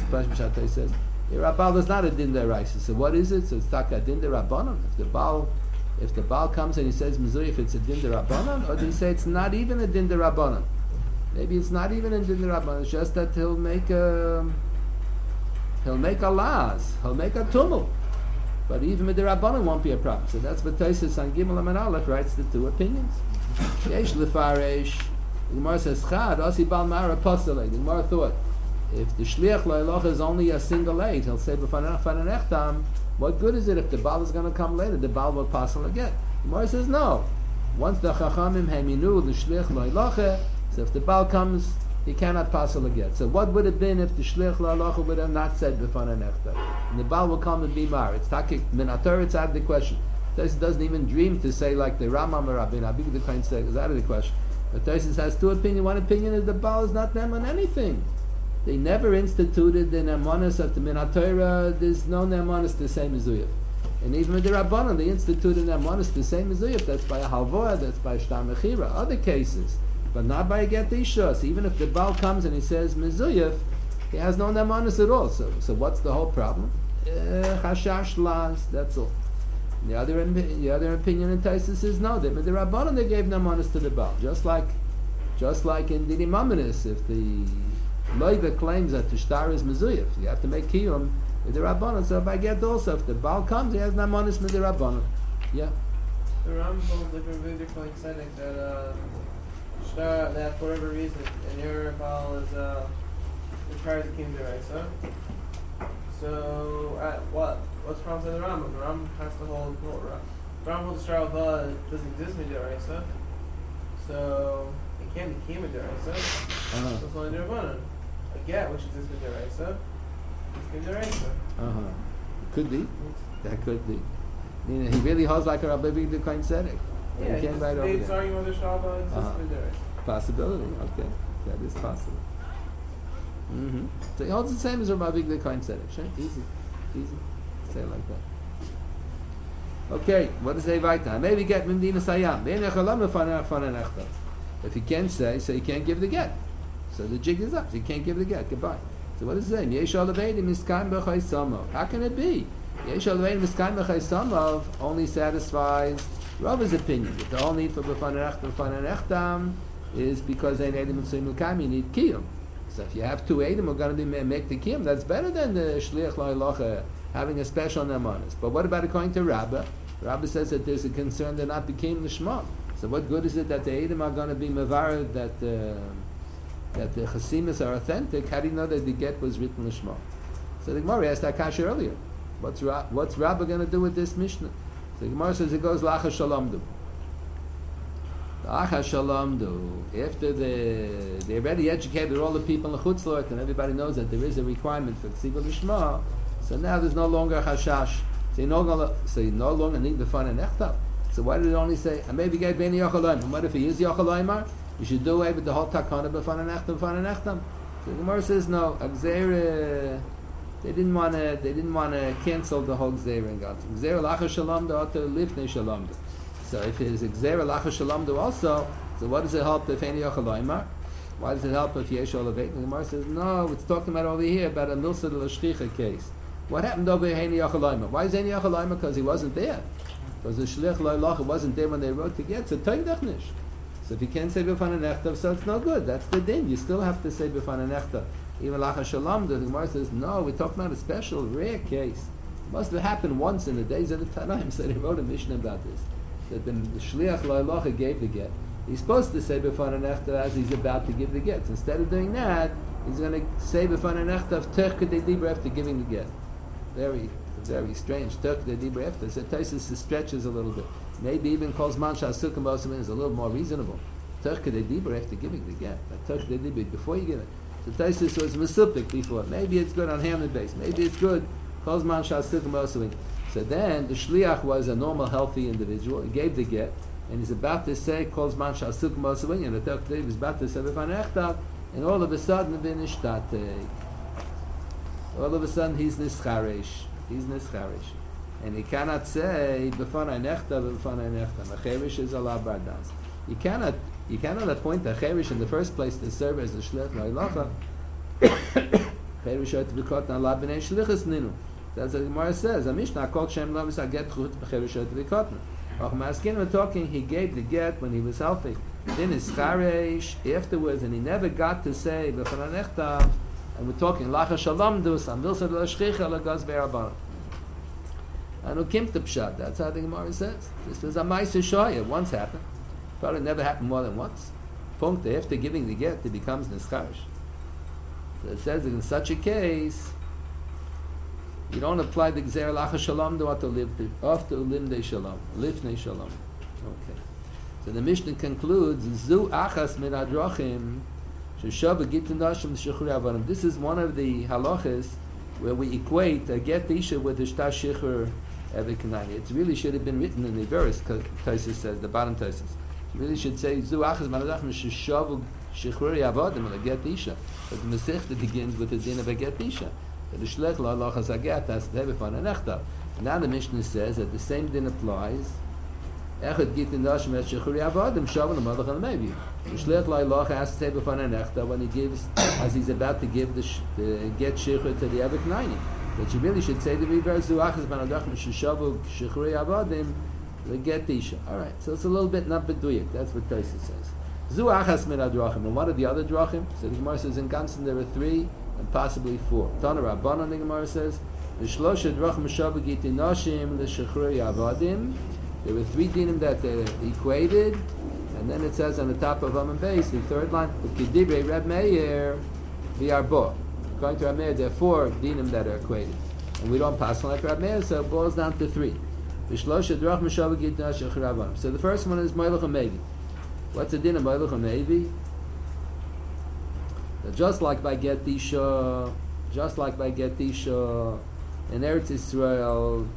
Rabbal is not a Din Deraisa. So what is it? So it's Taka Din Derabanan. If the Baal comes and he says Mezuyah, if it's a Din Derabanan, or do you say it's not even a Din Derabanan? Maybe it's not even a Din Derabanan. It's just that he'll make a laws. He'll make a tumult. But even with the Rabbanon won't be a problem. So that's what Tosfos on Gimel and Aleph writes the two opinions. Yesh lefaresh. The Gemara says, Chad, Asi Bal Mara Pasale. The Gemara thought, if the Shliach Lo'eloch is only a single aid, he'll say, B'fanei Echtam, what good is it if the Baal is going to come later? The Baal will pass again. The Gemara says, no. Once the Chachamim Heminu, the Shliach Lo'eloch, so if the Baal comes, he cannot pass again. So what would have been if the Shliach Lo'eloch would have not said B'fanei Echtam? And the Baal will come and be Mar. It's Takik, Minator, it's out of the question. This doesn't even dream to say like the Rambam or Rabbi Abig the Kohen said, it's out of the question. But Tosfos has two opinions. One opinion is the Baal is not them on anything. They never instituted the Nemanis of the Minat Torah. There's no Nemanis the same as Uyef. And even with the Rabbanon, they instituted Nemanis the same as Uyef. That's by a Halvoah, that's by Shtar Mechira. Other cases, but not by a Get Isha. So even if the Baal comes and he says Mezuyef, he has no Nemanis at all. So what's the whole problem? Chashash Laz, that's all. The other opinion in Tosfos is no. With the Rabbanon, they gave Nemanis to the Baal. Just like in Dini Mamanis, if the Loiva claims that the Shtar is Mezuyef, you have to make Kiyum with the Rabbanon. So if I get also, if the Baal comes, he has Nemanis with the Rabbanon. Yeah. The Rambam holds different video point setting that Shtar, that for whatever reason, and your Baal is requires a Kim Deraisa. So what's the problem with the Rambam? The Rambam has to hold. The Rambam holds Shtar doesn't exist in Deraisa, so it can't be Kim Deraisa. So it's only Derabanan. A get which exists in Deraisa, it's Kim Deraisa. Could be. That could be. He really holds like a Rabbi Big the Kohen Tzedek. Yeah, he came right over it's there. arguing whether Shtar exists in Deraisa. Possibility. Okay, that is possible. So he holds the same as Rabbi Big the Kohen Tzedek. Sure? Easy. Say it like that. Okay, what does they write now? Maybe get Mimdina Sayam. If he can't say, so he can't give the get. So the jig is up. So he can't give the get. Goodbye. So what does it say? Yesh Olavedi Miskaim B'Chai Samov. How can it be? Yesh Olavedi Miskaim B'Chai Samov only satisfies Rava's opinion. That the whole need for B'Fanei Echtam is because they need Mitzvah Milkam, you need Kiyum. So if you have two Eidim who are going to be make the Kiyum, that's better than the Shliach Lo'elocha having a special Nemanis. But what about according to Rabbah? Rabbah says that there's a concern they're not became Lishma. So what good is it that the Eidim are going to be Mavar that the Chasimis are authentic? How do you know that the get was written Lishma? So the Gemara asked that kasha earlier. What's Rabbah going to do with this Mishnah? So the Gemara says it goes Lacha Shalomdu. Lacha Shalomdu. After they already educated all the people in the Chutzlot and everybody knows that there is a requirement for Ksiva Lishma, so now there's no longer Chashash. So you no longer need the B'Fanei Echtam. So why did it only say, maybe get Beni Yochaloim? And what if he is Yochaloimar? You should do away with the whole takana B'Fanei Echtam. So the Gemara says no. Gzeira, they didn't want to cancel the whole Gzeira in God. Gzeira Lacha Shalom Do Oto Lifnei Shalom Do. So if it is Gzeira Lacha Shalom Do also, so what does it help if Beni Yochaloimar? Why does it help if Yesh Olaveit? The Gemara says no. It's talking about over here about a Milsa de L'Shchicha case. What happened over Hani Yachalaima? Why is Hani Yachalaima? Because he wasn't there. Because the Shliach Lo'elocha wasn't there when they wrote to get. So Toidach Nish. So if you can't say B'Fanei Echtam, so it's no good. That's the din. You still have to say B'Fanei Echtam. Even Lacha Shalom, the Gemara says, no, we're talking about a special, rare case. It must have happened once in the days of the Tanaim. So they wrote a Mishnah about this. That the Shliach Lo'elocha gave the get. He's supposed to say B'Fanei Echtam as he's about to give the get. So instead of doing that, he's going to say B'Fanei Echtam Tech Kedei Dibra after giving the get. Very, very strange. Turk the Dibra after. So Tosfos stretches a little bit. Maybe even calls Mancha Sukkah Mosamin is a little more reasonable. Turk the Dibra after giving the get. But Turk the Dibra before you give it. So Tosfos was Mesupik before. Maybe it's good on Hamlet base. Maybe it's good. Calls Mancha Sukkah Mosamin. So then the Shliach was a normal, healthy individual. He gave the get. And he's about to say, calls Mancha Sukkah Mosamin. And the Turk the Dibra is about to say, B'Fanei Echtam. And all of a sudden, all of a sudden he's nischaresh. And he cannot say B'Fanei Echtam, B'Fanei Echtam. A cheresh is a la bardas. You cannot appoint a cheresh in the first place to serve as a shliach lo'elocha. Cheresh ought to be caught on la b'nei shlichus ninu. That's what the Gemara says. A Mishnah called Shem Lo Misah get chut. Cheresh ought to be caught. Maskin was talking. He gave the get when he was healthy. Then his charesh afterwards, and he never got to say B'Fanei Echtam. And we're talking Lacha Shalom Dus Am Vilsa L'Shchicha L'Gaz Be'Rabbanan. And ukim the pshat. That's how the Gemara says. This was a ma'aser shoya. Once happened. Probably never happened more than once. Punkt, after giving the get, it becomes nischarish. So it says that in such a case, you don't apply the gzer lacha shalom to after limdei shalom, lifnei shalom. Okay. So the Mishnah concludes, zu achas min hadrachim sheshava gitin nashim shechur avanim. This is one of the halachas where we equate a get isha with the shtar shechur eved kanani. It really should have been written in the verse. Taisus says, the bottom Taisus. You really should say zu achas min hadrachim sheshava shechur avadim and a get isha. But the Masechta begins with the din of a get isha. The shlech la lachas agat has to have it on an echtav. Now the Mishnah says that the same din applies. Echad git in dashim et shechuri avadim shavan l'malach al mevi. The shlech la lachas has to have it on an echtav when he gives, as he's about to give the get shechur to the evik naini. But you really should say the reverse. Zuachas ban adachim sheshavu shechuri avadim the get isha. All right, so it's a little bit not beduyik. That's what Taisus says. Zuachas min adrachim. And what are the other drachim? So the Gemara says in Gansen there are 3. And possibly 4. Tana Rabbanan, the Gemara says, V'shlosha drachim shava giti nashim l'shechrei avadim. There were 3 dinim that they equated, and then it says on the top of Amman base, the 3rd line, V'kidibrei Reb Meir v'arbo. According to Reb Meir, there are 4 dinim that are equated, and we don't pass on like Reb Meir, so it boils down to 3. V'shlosha drachim shava giti nashim l'shechrei avadim. So the first one is Moilach HaMevi. What's the din of Moilach HaMevi? Just like by Get Isha, in Eretz Yisrael,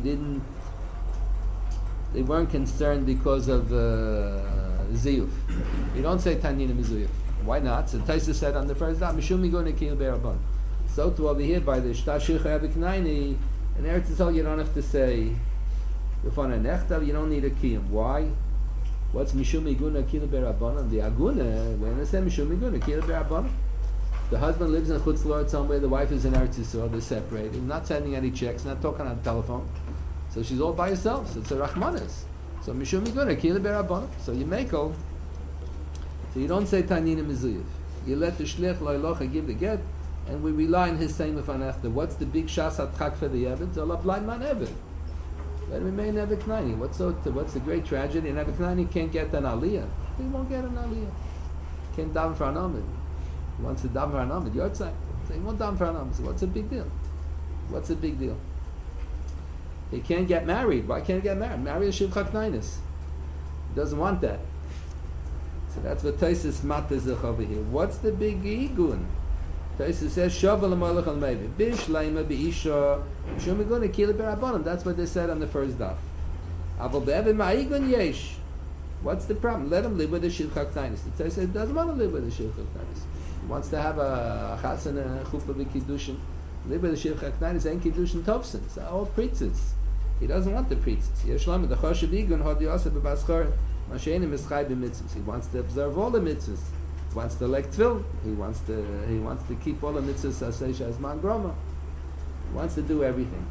they weren't concerned because of Ziyuf. You don't say Tanina Mizuyuf. Why not? So Taisa said on the first day, Mishum Migun Ekil Be'Rabban. So to over here by the Shtar Shich Havik Naini, in Eretz Yisrael you don't have to say B'fana Nechtav, you don't need a Kiyum. Why? What's Mishum Iguna Kila Berabbanan? The Aguna, when they say Mishum Iguna Kila Berabbanan, the husband lives in Chutz La'aretz somewhere, the wife is in Eretz Yisrael, they're separated, not sending any checks, not talking on the telephone. So she's all by herself, so it's a Rachmanis. So Mishum Iguna Kila Berabbanan. So you make all. So you don't say Tanina Mizuyif. You let the Shliach Loilocha give the get, and we rely on his saying Mefanechta. What's the big Shas HaTchak for the Eved? So blind man Eved. Let him remain Eved Knani. What's the great tragedy? And Eved Knani can't get an Aliyah. He won't get an Aliyah. Can't daven for an Amid. He wants to daven for an Amid. Yortzak. So he won't daven for an Amid. So what's the big deal? What's the big deal? He can't get married. Why can't he get married? Marry a Shivcha Knainis. He doesn't want that. So that's what Taisus Matazach over here. What's the big igun? Taisus says, Shaval Amalach al Mevi. Bish Laima Beisha. Shumiguna Kila Berabonim. That's what they said on the first daf. Aval Be'evin Ma'igun Yesh. What's the problem? Let him live with the Shivcha Knainis. The Taisus says, he doesn't want to live with the Shivcha Knainis. He wants to have a Chas and a Chuppah v'Kiddushin. Live with the Shivcha Knainis ain't Kiddushin Tovsin. It's all pretzes. He doesn't want the pretzes. Yesh Laima, the Choshev Igun, Hodi Yosef B'Baschor. He wants to observe all the mitzvahs. He wants to like tefillin. He wants to keep all the mitzvahs as man groma. He wants to do everything.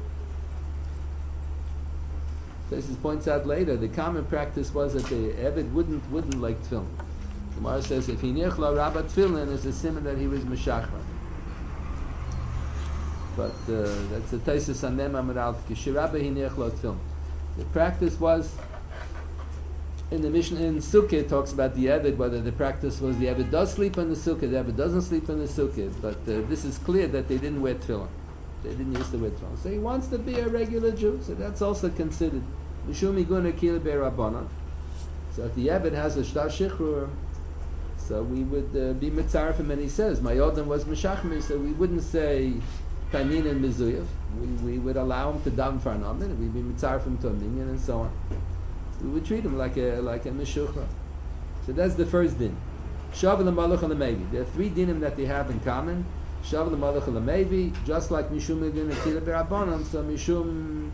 This points out later. The common practice was that the Eved wouldn't like tefillin. The Gemara says if he nichla rabba tefillin, it's a simon that he was meshachar. But that's the Taisus Anem Amar Kishirabba he nichla tefillin. The practice was. In the Mishnah in Sukkah it talks about the Eved, whether the practice was the Eved does sleep in the Sukkah, the Eved doesn't sleep in the Sukkah, but this is clear that they didn't wear tefillin. They didn't use to wear tefillin. So he wants to be a regular Jew, so that's also considered. Mishum Iguna Kila Be'Rabbanan. So if the Eved has a Shtar Shichrur, so we would be Mitzarefim, and he says, my Yodam was Meshachmi, so we wouldn't say Tanin and Mizuyev. We would allow him to daven for an Amin, and we'd be Mitzarefim to a Minyan, and so on. We would treat him like a Meshucha. So that's the first din. Shav l'malach l'mevi. There are 3 dinim that they have in common. Shav l'malach l'mevi, just like Mishum Igun Akila B'Rabbanan, so Mishum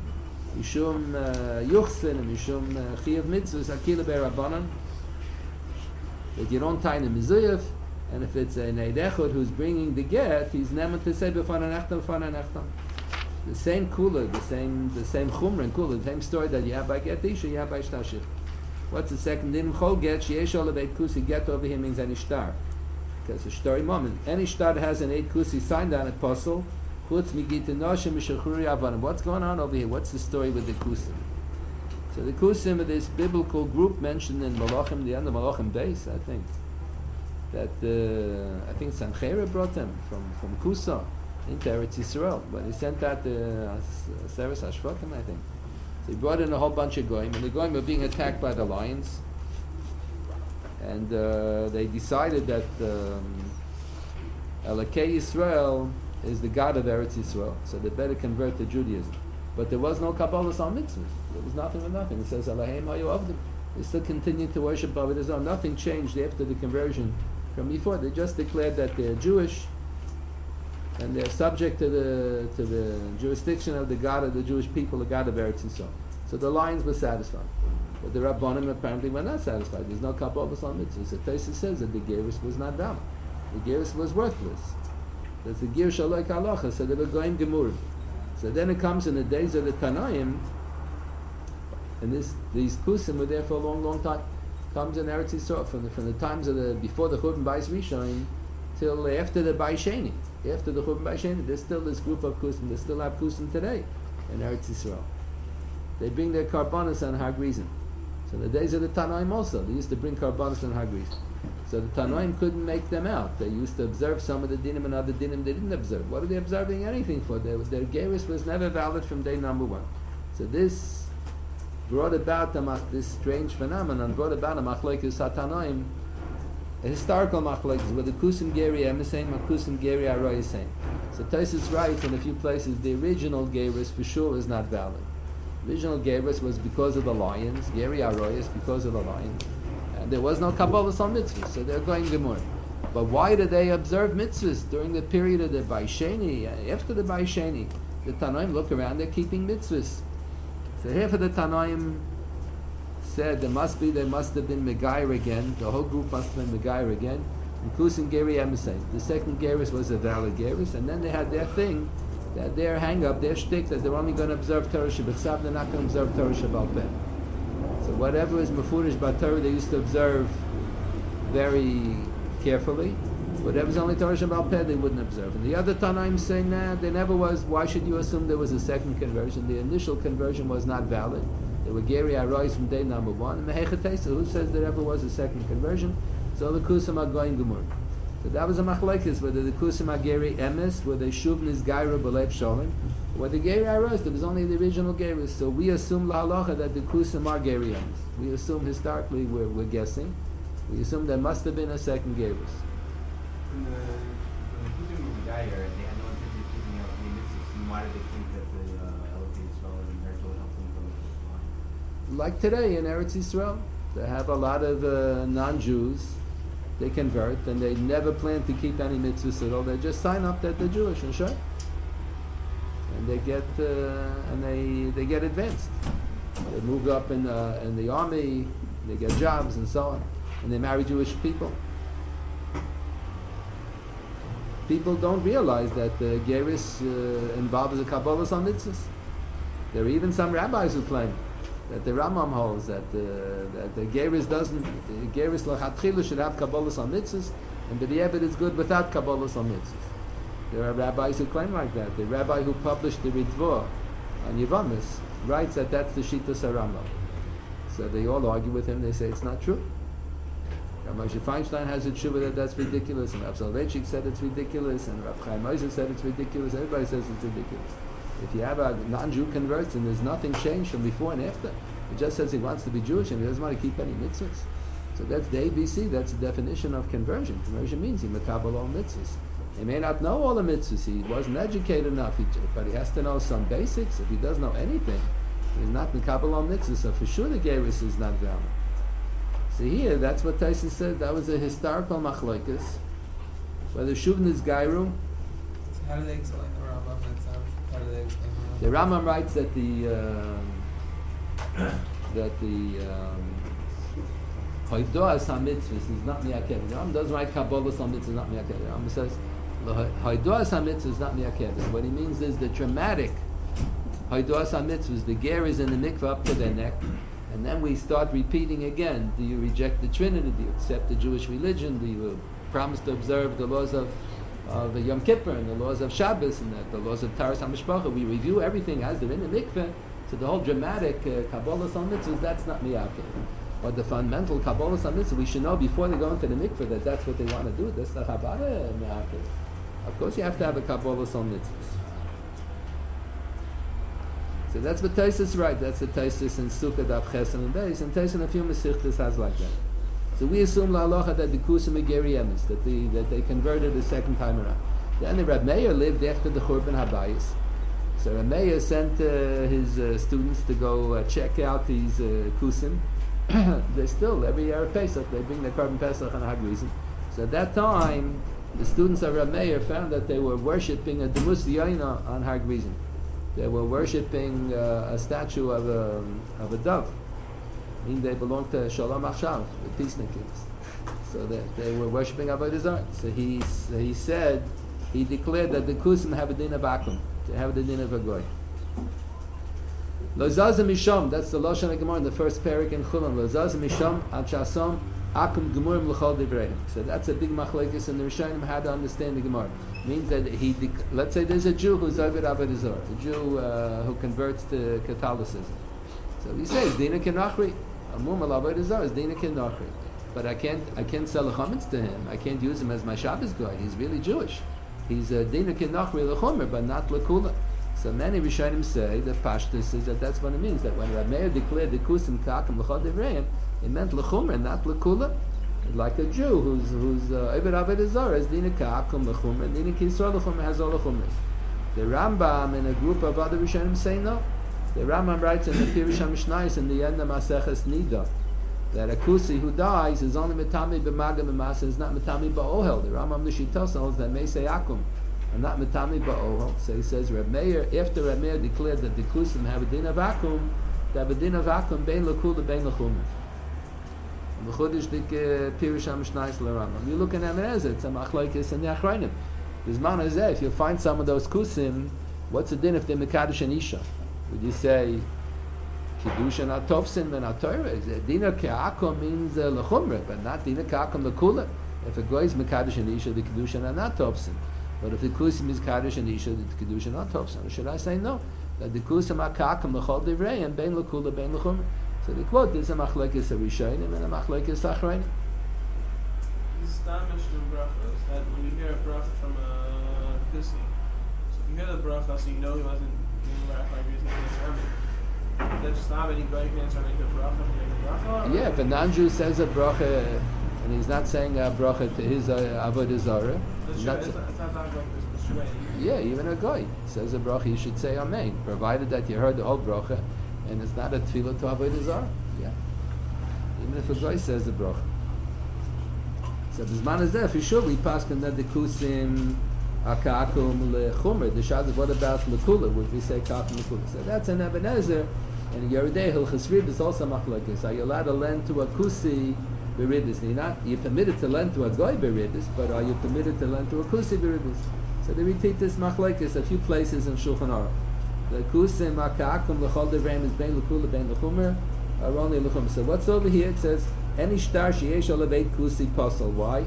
Yuchsin and Mishum Chiyav Mitzvahs Akila B'Rabbanan. That you don't tie the Mizuyev, and if it's an Eid Echad who's bringing the get, he's never to say B'fana Nechtam. The same kula, the same chumra and kula, the same story that you have by get isha, you have by shtar shich. What's the second din? Chol get sheyesh ol beit kusi. Get over here means any shtar, because a shtar imam. Any shtar that has an 8 kusi signed on it, puzzle. What's going on over here? What's the story with the Kusim? So the Kusim are this biblical group mentioned in Malachim, the end of Malachim Beis, I think. That I think Sanchera brought them from Kusa into Eretz Yisrael, but he sent out the Seres Hashvatim, I think. So he brought in a whole bunch of goyim, and the goyim were being attacked by the lions, and they decided that Elokei Yisrael is the God of Eretz Yisrael, so they better convert to Judaism. But there was no Kabbalah on mitzvahs. There was nothing with nothing. It says Eloheim Hayu Avdim. They still continued to worship Avodah. Nothing changed after the conversion from before. They just declared that they're Jewish and they're subject to the jurisdiction of the God of the Jewish people, the God of Eretz Yisrael. So the lions were satisfied. But the Rabbanim apparently were not satisfied. There's no Kabbalah on mitzvahs. So Tosfos says that the Gerus was not valid. The Gerus was worthless. That's the Ger Shaloi Kalacha, so they were going Gemur. So then it comes in the days of the Tanaim, and these Kusim were there for a long, long time. Comes in Eretz Yisrael from the times of before the Churban Bayis Rishon till after the Bayis Sheni. After the Churban Bayis Sheni, there's still this group of Kusim. They still have Kusim today in Eretz Yisrael. They bring their karbanos on Har Grizim. So in the days of the Tanaim also, they used to bring karbanos on Har Grizim. So the Tanoim couldn't make them out. They used to observe some of the dinim and other dinim they didn't observe. What are they observing anything for? Their gerus was never valid from day number one. So this brought about this strange phenomenon, brought about a machlokes hatanoim, a historical machlokes, where the Kusim Geri Em is saying, Kusim Geri Aroy is saying. So Tosfos writes in a few places, the original gerus for sure is not valid. The original gerus was because of the lions, Geri Aroy is because of the lions. There was no Kabbalah on mitzvahs, so they're going Gemur. But why did they observe mitzvahs during the period of the Bayis Sheni? After the Bayis Sheni, the Tanoim look around, they're keeping mitzvahs. So half of the Tanoim said they must have been Megair again, the whole group must have been Megair again, including Geri Emisay. The second Gerus was a valid Gerus, and then they had their thing, their hang-up, their shtick, that they're only going to observe Torah Shabbat, they're not going to observe Torah Shabbat Peh. So whatever is Mefurish B'Torah, they used to observe very carefully. Whatever's only Torah Shabbat Peh, they wouldn't observe. And the other Tanaim say, nah, there never was. Why should you assume there was a second conversion? The initial conversion was not valid. There were Geri Arois from day number one. And the Hechatesa, who says there ever was a second conversion? So the Kusim are going Gemur. So that was a machlokes, whether the Kusim are Geri Emes, whether Shuv Nizgayra B'Lev Sholem, whether Geri Arois, there was only the original Geris. So we assume La Halacha that the Kusim are Geri Emes. We assume historically, we're guessing, we assume there must have been a second Geris. When the Kusim were Megayer, they had no intention of keeping out any mitzvahs, and why did they think that the Elokei Yisrael and Eretz helped them from the line? Like today in Eretz Yisrael, they have a lot of non-Jews. They convert and they never plan to keep any mitzvahs at all. They just sign up that they're Jewish and sure, and they get they get advanced. They move up in the army. They get jobs and so on, and they marry Jewish people. People don't realize that the Gerus involves the Kabbalah on mitzvahs. There are even some rabbis who claim that the Rambam holds that the Gerus lachatchila should have Kabbalah on mitzvahs, and that the Eved is good without Kabbalah on mitzvahs. There are rabbis who claim like that. The rabbi who published the Ritva on Yevamis writes that that's the Shitas Rambam. So they all argue with him. They say it's not true. Rav Moshe Feinstein has a tshuva that's ridiculous, and Rav Soloveitchik said it's ridiculous, and Rav Chaim Ozer said it's ridiculous. Everybody says it's ridiculous. If you have a non-Jew converts and there's nothing changed from before and after, he just says he wants to be Jewish and he doesn't want to keep any mitzvahs. So that's the ABC, that's the definition of conversion. Conversion means he makabel all mitzvahs. He may not know all the mitzvahs, he wasn't educated enough, but he has to know some basics. If he doesn't know anything, he's not makabel all mitzvahs, so for sure the gerus is not valid. So here, that's what Tosfos said, that was a historical machlokes, whether Shuvn is Gairu. How do they explain the Rambam? How do they explain The Rambam writes that the Hoidoas HaMitzvahs is not miyakev. The Rambam doesn't write Kabbalah HaMitzvahs is not miyakev. The Rambam says Hoidoas HaMitzvahs is not miyakev. What he means is the dramatic Hoidoas HaMitzvahs, the ger is in the mikveh up to their neck, and then we start repeating again. Do you reject the Trinity? Do you accept the Jewish religion? Do you promise to observe the laws of of Yom Kippur and the laws of Shabbos and the laws of Taras HaMishpacha. We review everything as they're in the mikveh. So the whole dramatic Kabbalah on mitzvahs, that's not miyakeh. But the fundamental Kabbalah on mitzvahs, we should know before they go into the mikveh that that's what they want to do. That's the Chabad miyakeh. Of course, you have to have a Kabbalah on mitzvahs. So that's what Taisus right. That's the Taisus in Sukkah Daf Chesed and Beis, and Taisus in a few Mesichtas has like that. So we assume la halacha that the Kusim Megeri Emes, that they converted the second time around. Then the Reb Meir lived after the Churban Habayis. So Reb Meir sent his students to go check out these Kusim. They still every year of Pesach they bring the Korban Pesach on Hag Risen. So at that time, the students of Reb Meir found that they were worshiping a Demus Yaina on Hag Risen. They were worshipping a statue of a dove. I mean, they belonged to Shalom Achshav, the peacemakers. So they were worshipping Avodah Zarah. So he declared that the Kusim have a din of Akum, to have the din of a goy. Lo zazim misham, that's the Lashon HaGemara in the first parak in Chulon. Lo zazim misham ad shasam akum gemurim l'chol divrei. So that's a big machlekes in the Rishonim how to understand the Gemara. It means that let's say there's a Jew who's over Avodah Zarah, a Jew who converts to Catholicism. So he says dina kenachri, amum al Avodah Zarah is dina kenachri. But I can't sell a chametz to him. I can't use him as my Shabbos guy. He's really Jewish. He's a dina kenachri l'chomer, but not l'kula. So many Rishonim say that Pashtus is that's what it means. That when Reb Meir declared the kusim kakim l'chol divrei, it meant l'chomer, not l'kula. Like a Jew who's Eved Avodah Zarah is dina kakim l'chomer, dina kisrael l'chomer has all l'chomers. The Rambam and a group of other Rishonim say no. The Rambam writes in the Pirush HaMishnayos in the end of Maseches Nida that a kusi who dies is only metami b'magam b'masa, is not metami ba'ohel. The Rambam L'Shitos holds that meisei akum and not metami ba'ohel. So he says Reb Meir, after Reb Meir declared that the kusim have a din of akum, they have a din of akum bein l'kula bein l'chumer. The Chudish dik Pirush HaMishnayos l'Rambam. You look in Emezer, it's a machlokes and the Achrayim. Bizman hazeh, if you find some of those kusim, what's the din if they're mekadosh and isha? Would you say Kiddushin atofsin ben atorah? Dina ke'akum means lechumra, but not dina ke'akum lekula. If a guy is mekadosh and isha, the Kiddushin are not tofsin. But if the kusim is kadosh and isha, the Kiddushin are tofsin. Or should I say no? That the kusim are ke'akum lechol divrei and bein lekula bein lechumra. So the quote is a machlekes Rishonim and a machlekes Achrayim. This is not Mishnah brachos that when you hear a bracha from a kusi, so if you hear the bracha, so you know he wasn't doing bracha like he was making a sermon. That just not anybody can answer make a bracha. Yeah, if a non-Jew says a bracha and he's not saying a bracha to his Avodah Zarah, it's not like this way. Yeah, even a guy says a bracha, you should say Amen, provided that you heard the whole bracha and it's not a tefillah to Avodah Zarah. Yeah, even if a guy says the bracha. So Bizman is there for sure. We pass that the kusim akakum lechumer. The shad is what about lekula? Would we say kakum lekula? So that's an Ebenezer. And Yeridei Hilchos Rib is also machlokes. Are you allowed to lend to a kusi beridus? You're permitted to lend to a goy beridus, but are you permitted to lend to a kusi beridus? So they repeat this machlokes a few places in Shulchan Aruch. The kusim akakum lechol devreim is bein lekula bein lechumer, or only lechumer. So what's over here? It says any shtar sheyesh oleveit kusi posel. Why?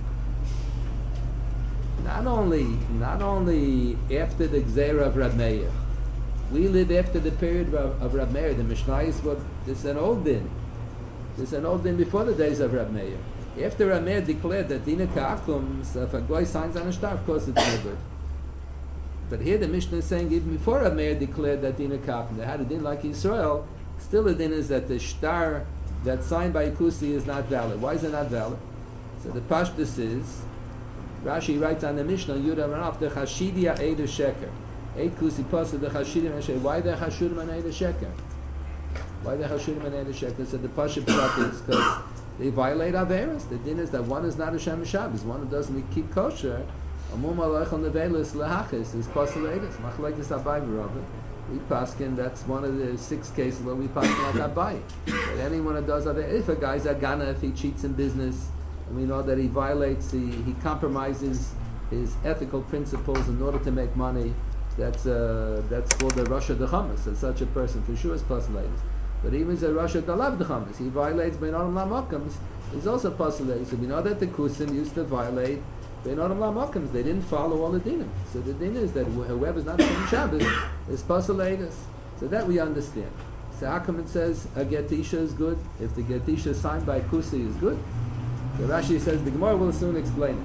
Not only after the Gzeira of Reb Meir. We live after the period of Reb Meir. The Mishnah is this is an old din. This is an old din before the days of Reb Meir. After Reb Meir declared that dina ka'akum, so if a guy signs on a shtar, of course it's no good. But here the Mishnah is saying even before Reb Meir declared that dina ka'akum, they had a din like Yisrael. Still the din is that the shtar that's signed by Kusi is not valid. Why is it not valid? So the Pashtus is, Rashi writes on the Mishnah, Yudah Ranaf, the Chashidia Eid Sheker. Eid Kusi Pasuk, the Chashidim Sheker. Why the Chashudim and Eid Sheker? Why the Chashudim and Eid Sheker? So the Pashut Pshat is because they violate Averis. The din is that one is not a Shem Shabbos, one who doesn't keep kosher. Amum Aloich on the Velis Lehachis is Pasuk Eidus. Machlekes Abai B'Rabbi. We paskin, that's one of the 6 cases where we paskin like Abai. That anyone who does other, if a guy's a gana, if he cheats in business, and we know that he violates, he compromises his ethical principles in order to make money, that's called a Rasha Dechamas. So such a person for sure is pasulated. But even as a Rasha Dalav Dechamas, he violates Bein Olam Lamakams, he's also pasulated. So we know that the Kusim used to violate They didn't follow all the dinim. So the din is that whoever's not from Shabbos is pasal leidus. So that we understand. So how come it says a getisha is good? If the getisha signed by Kusi is good? So Rashi says the Gemara will soon explain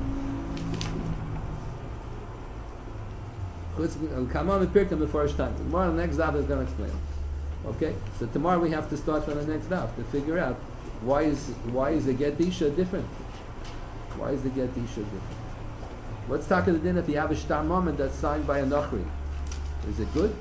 it. Come on, we pick them the first time. Tomorrow the next daf is going to explain it. Okay? So tomorrow we have to start from the next daf to figure out why is the getisha different? Why is the getisha different? Let's talk to the din if you have a shtar moment that's signed by a nochri. Is it good?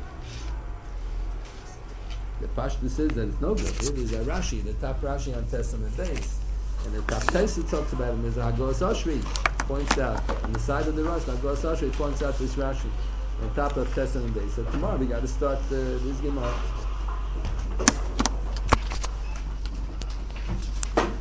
The Pashtus says that it's no good. It is a Rashi, the top Rashi on Testament base. And the top Taisa talks about it. There's a Hagos Oshri points out on the side of the Rosh. Hagos Oshri points out this Rashi on top of Testament base. So tomorrow we got to start this Gemara.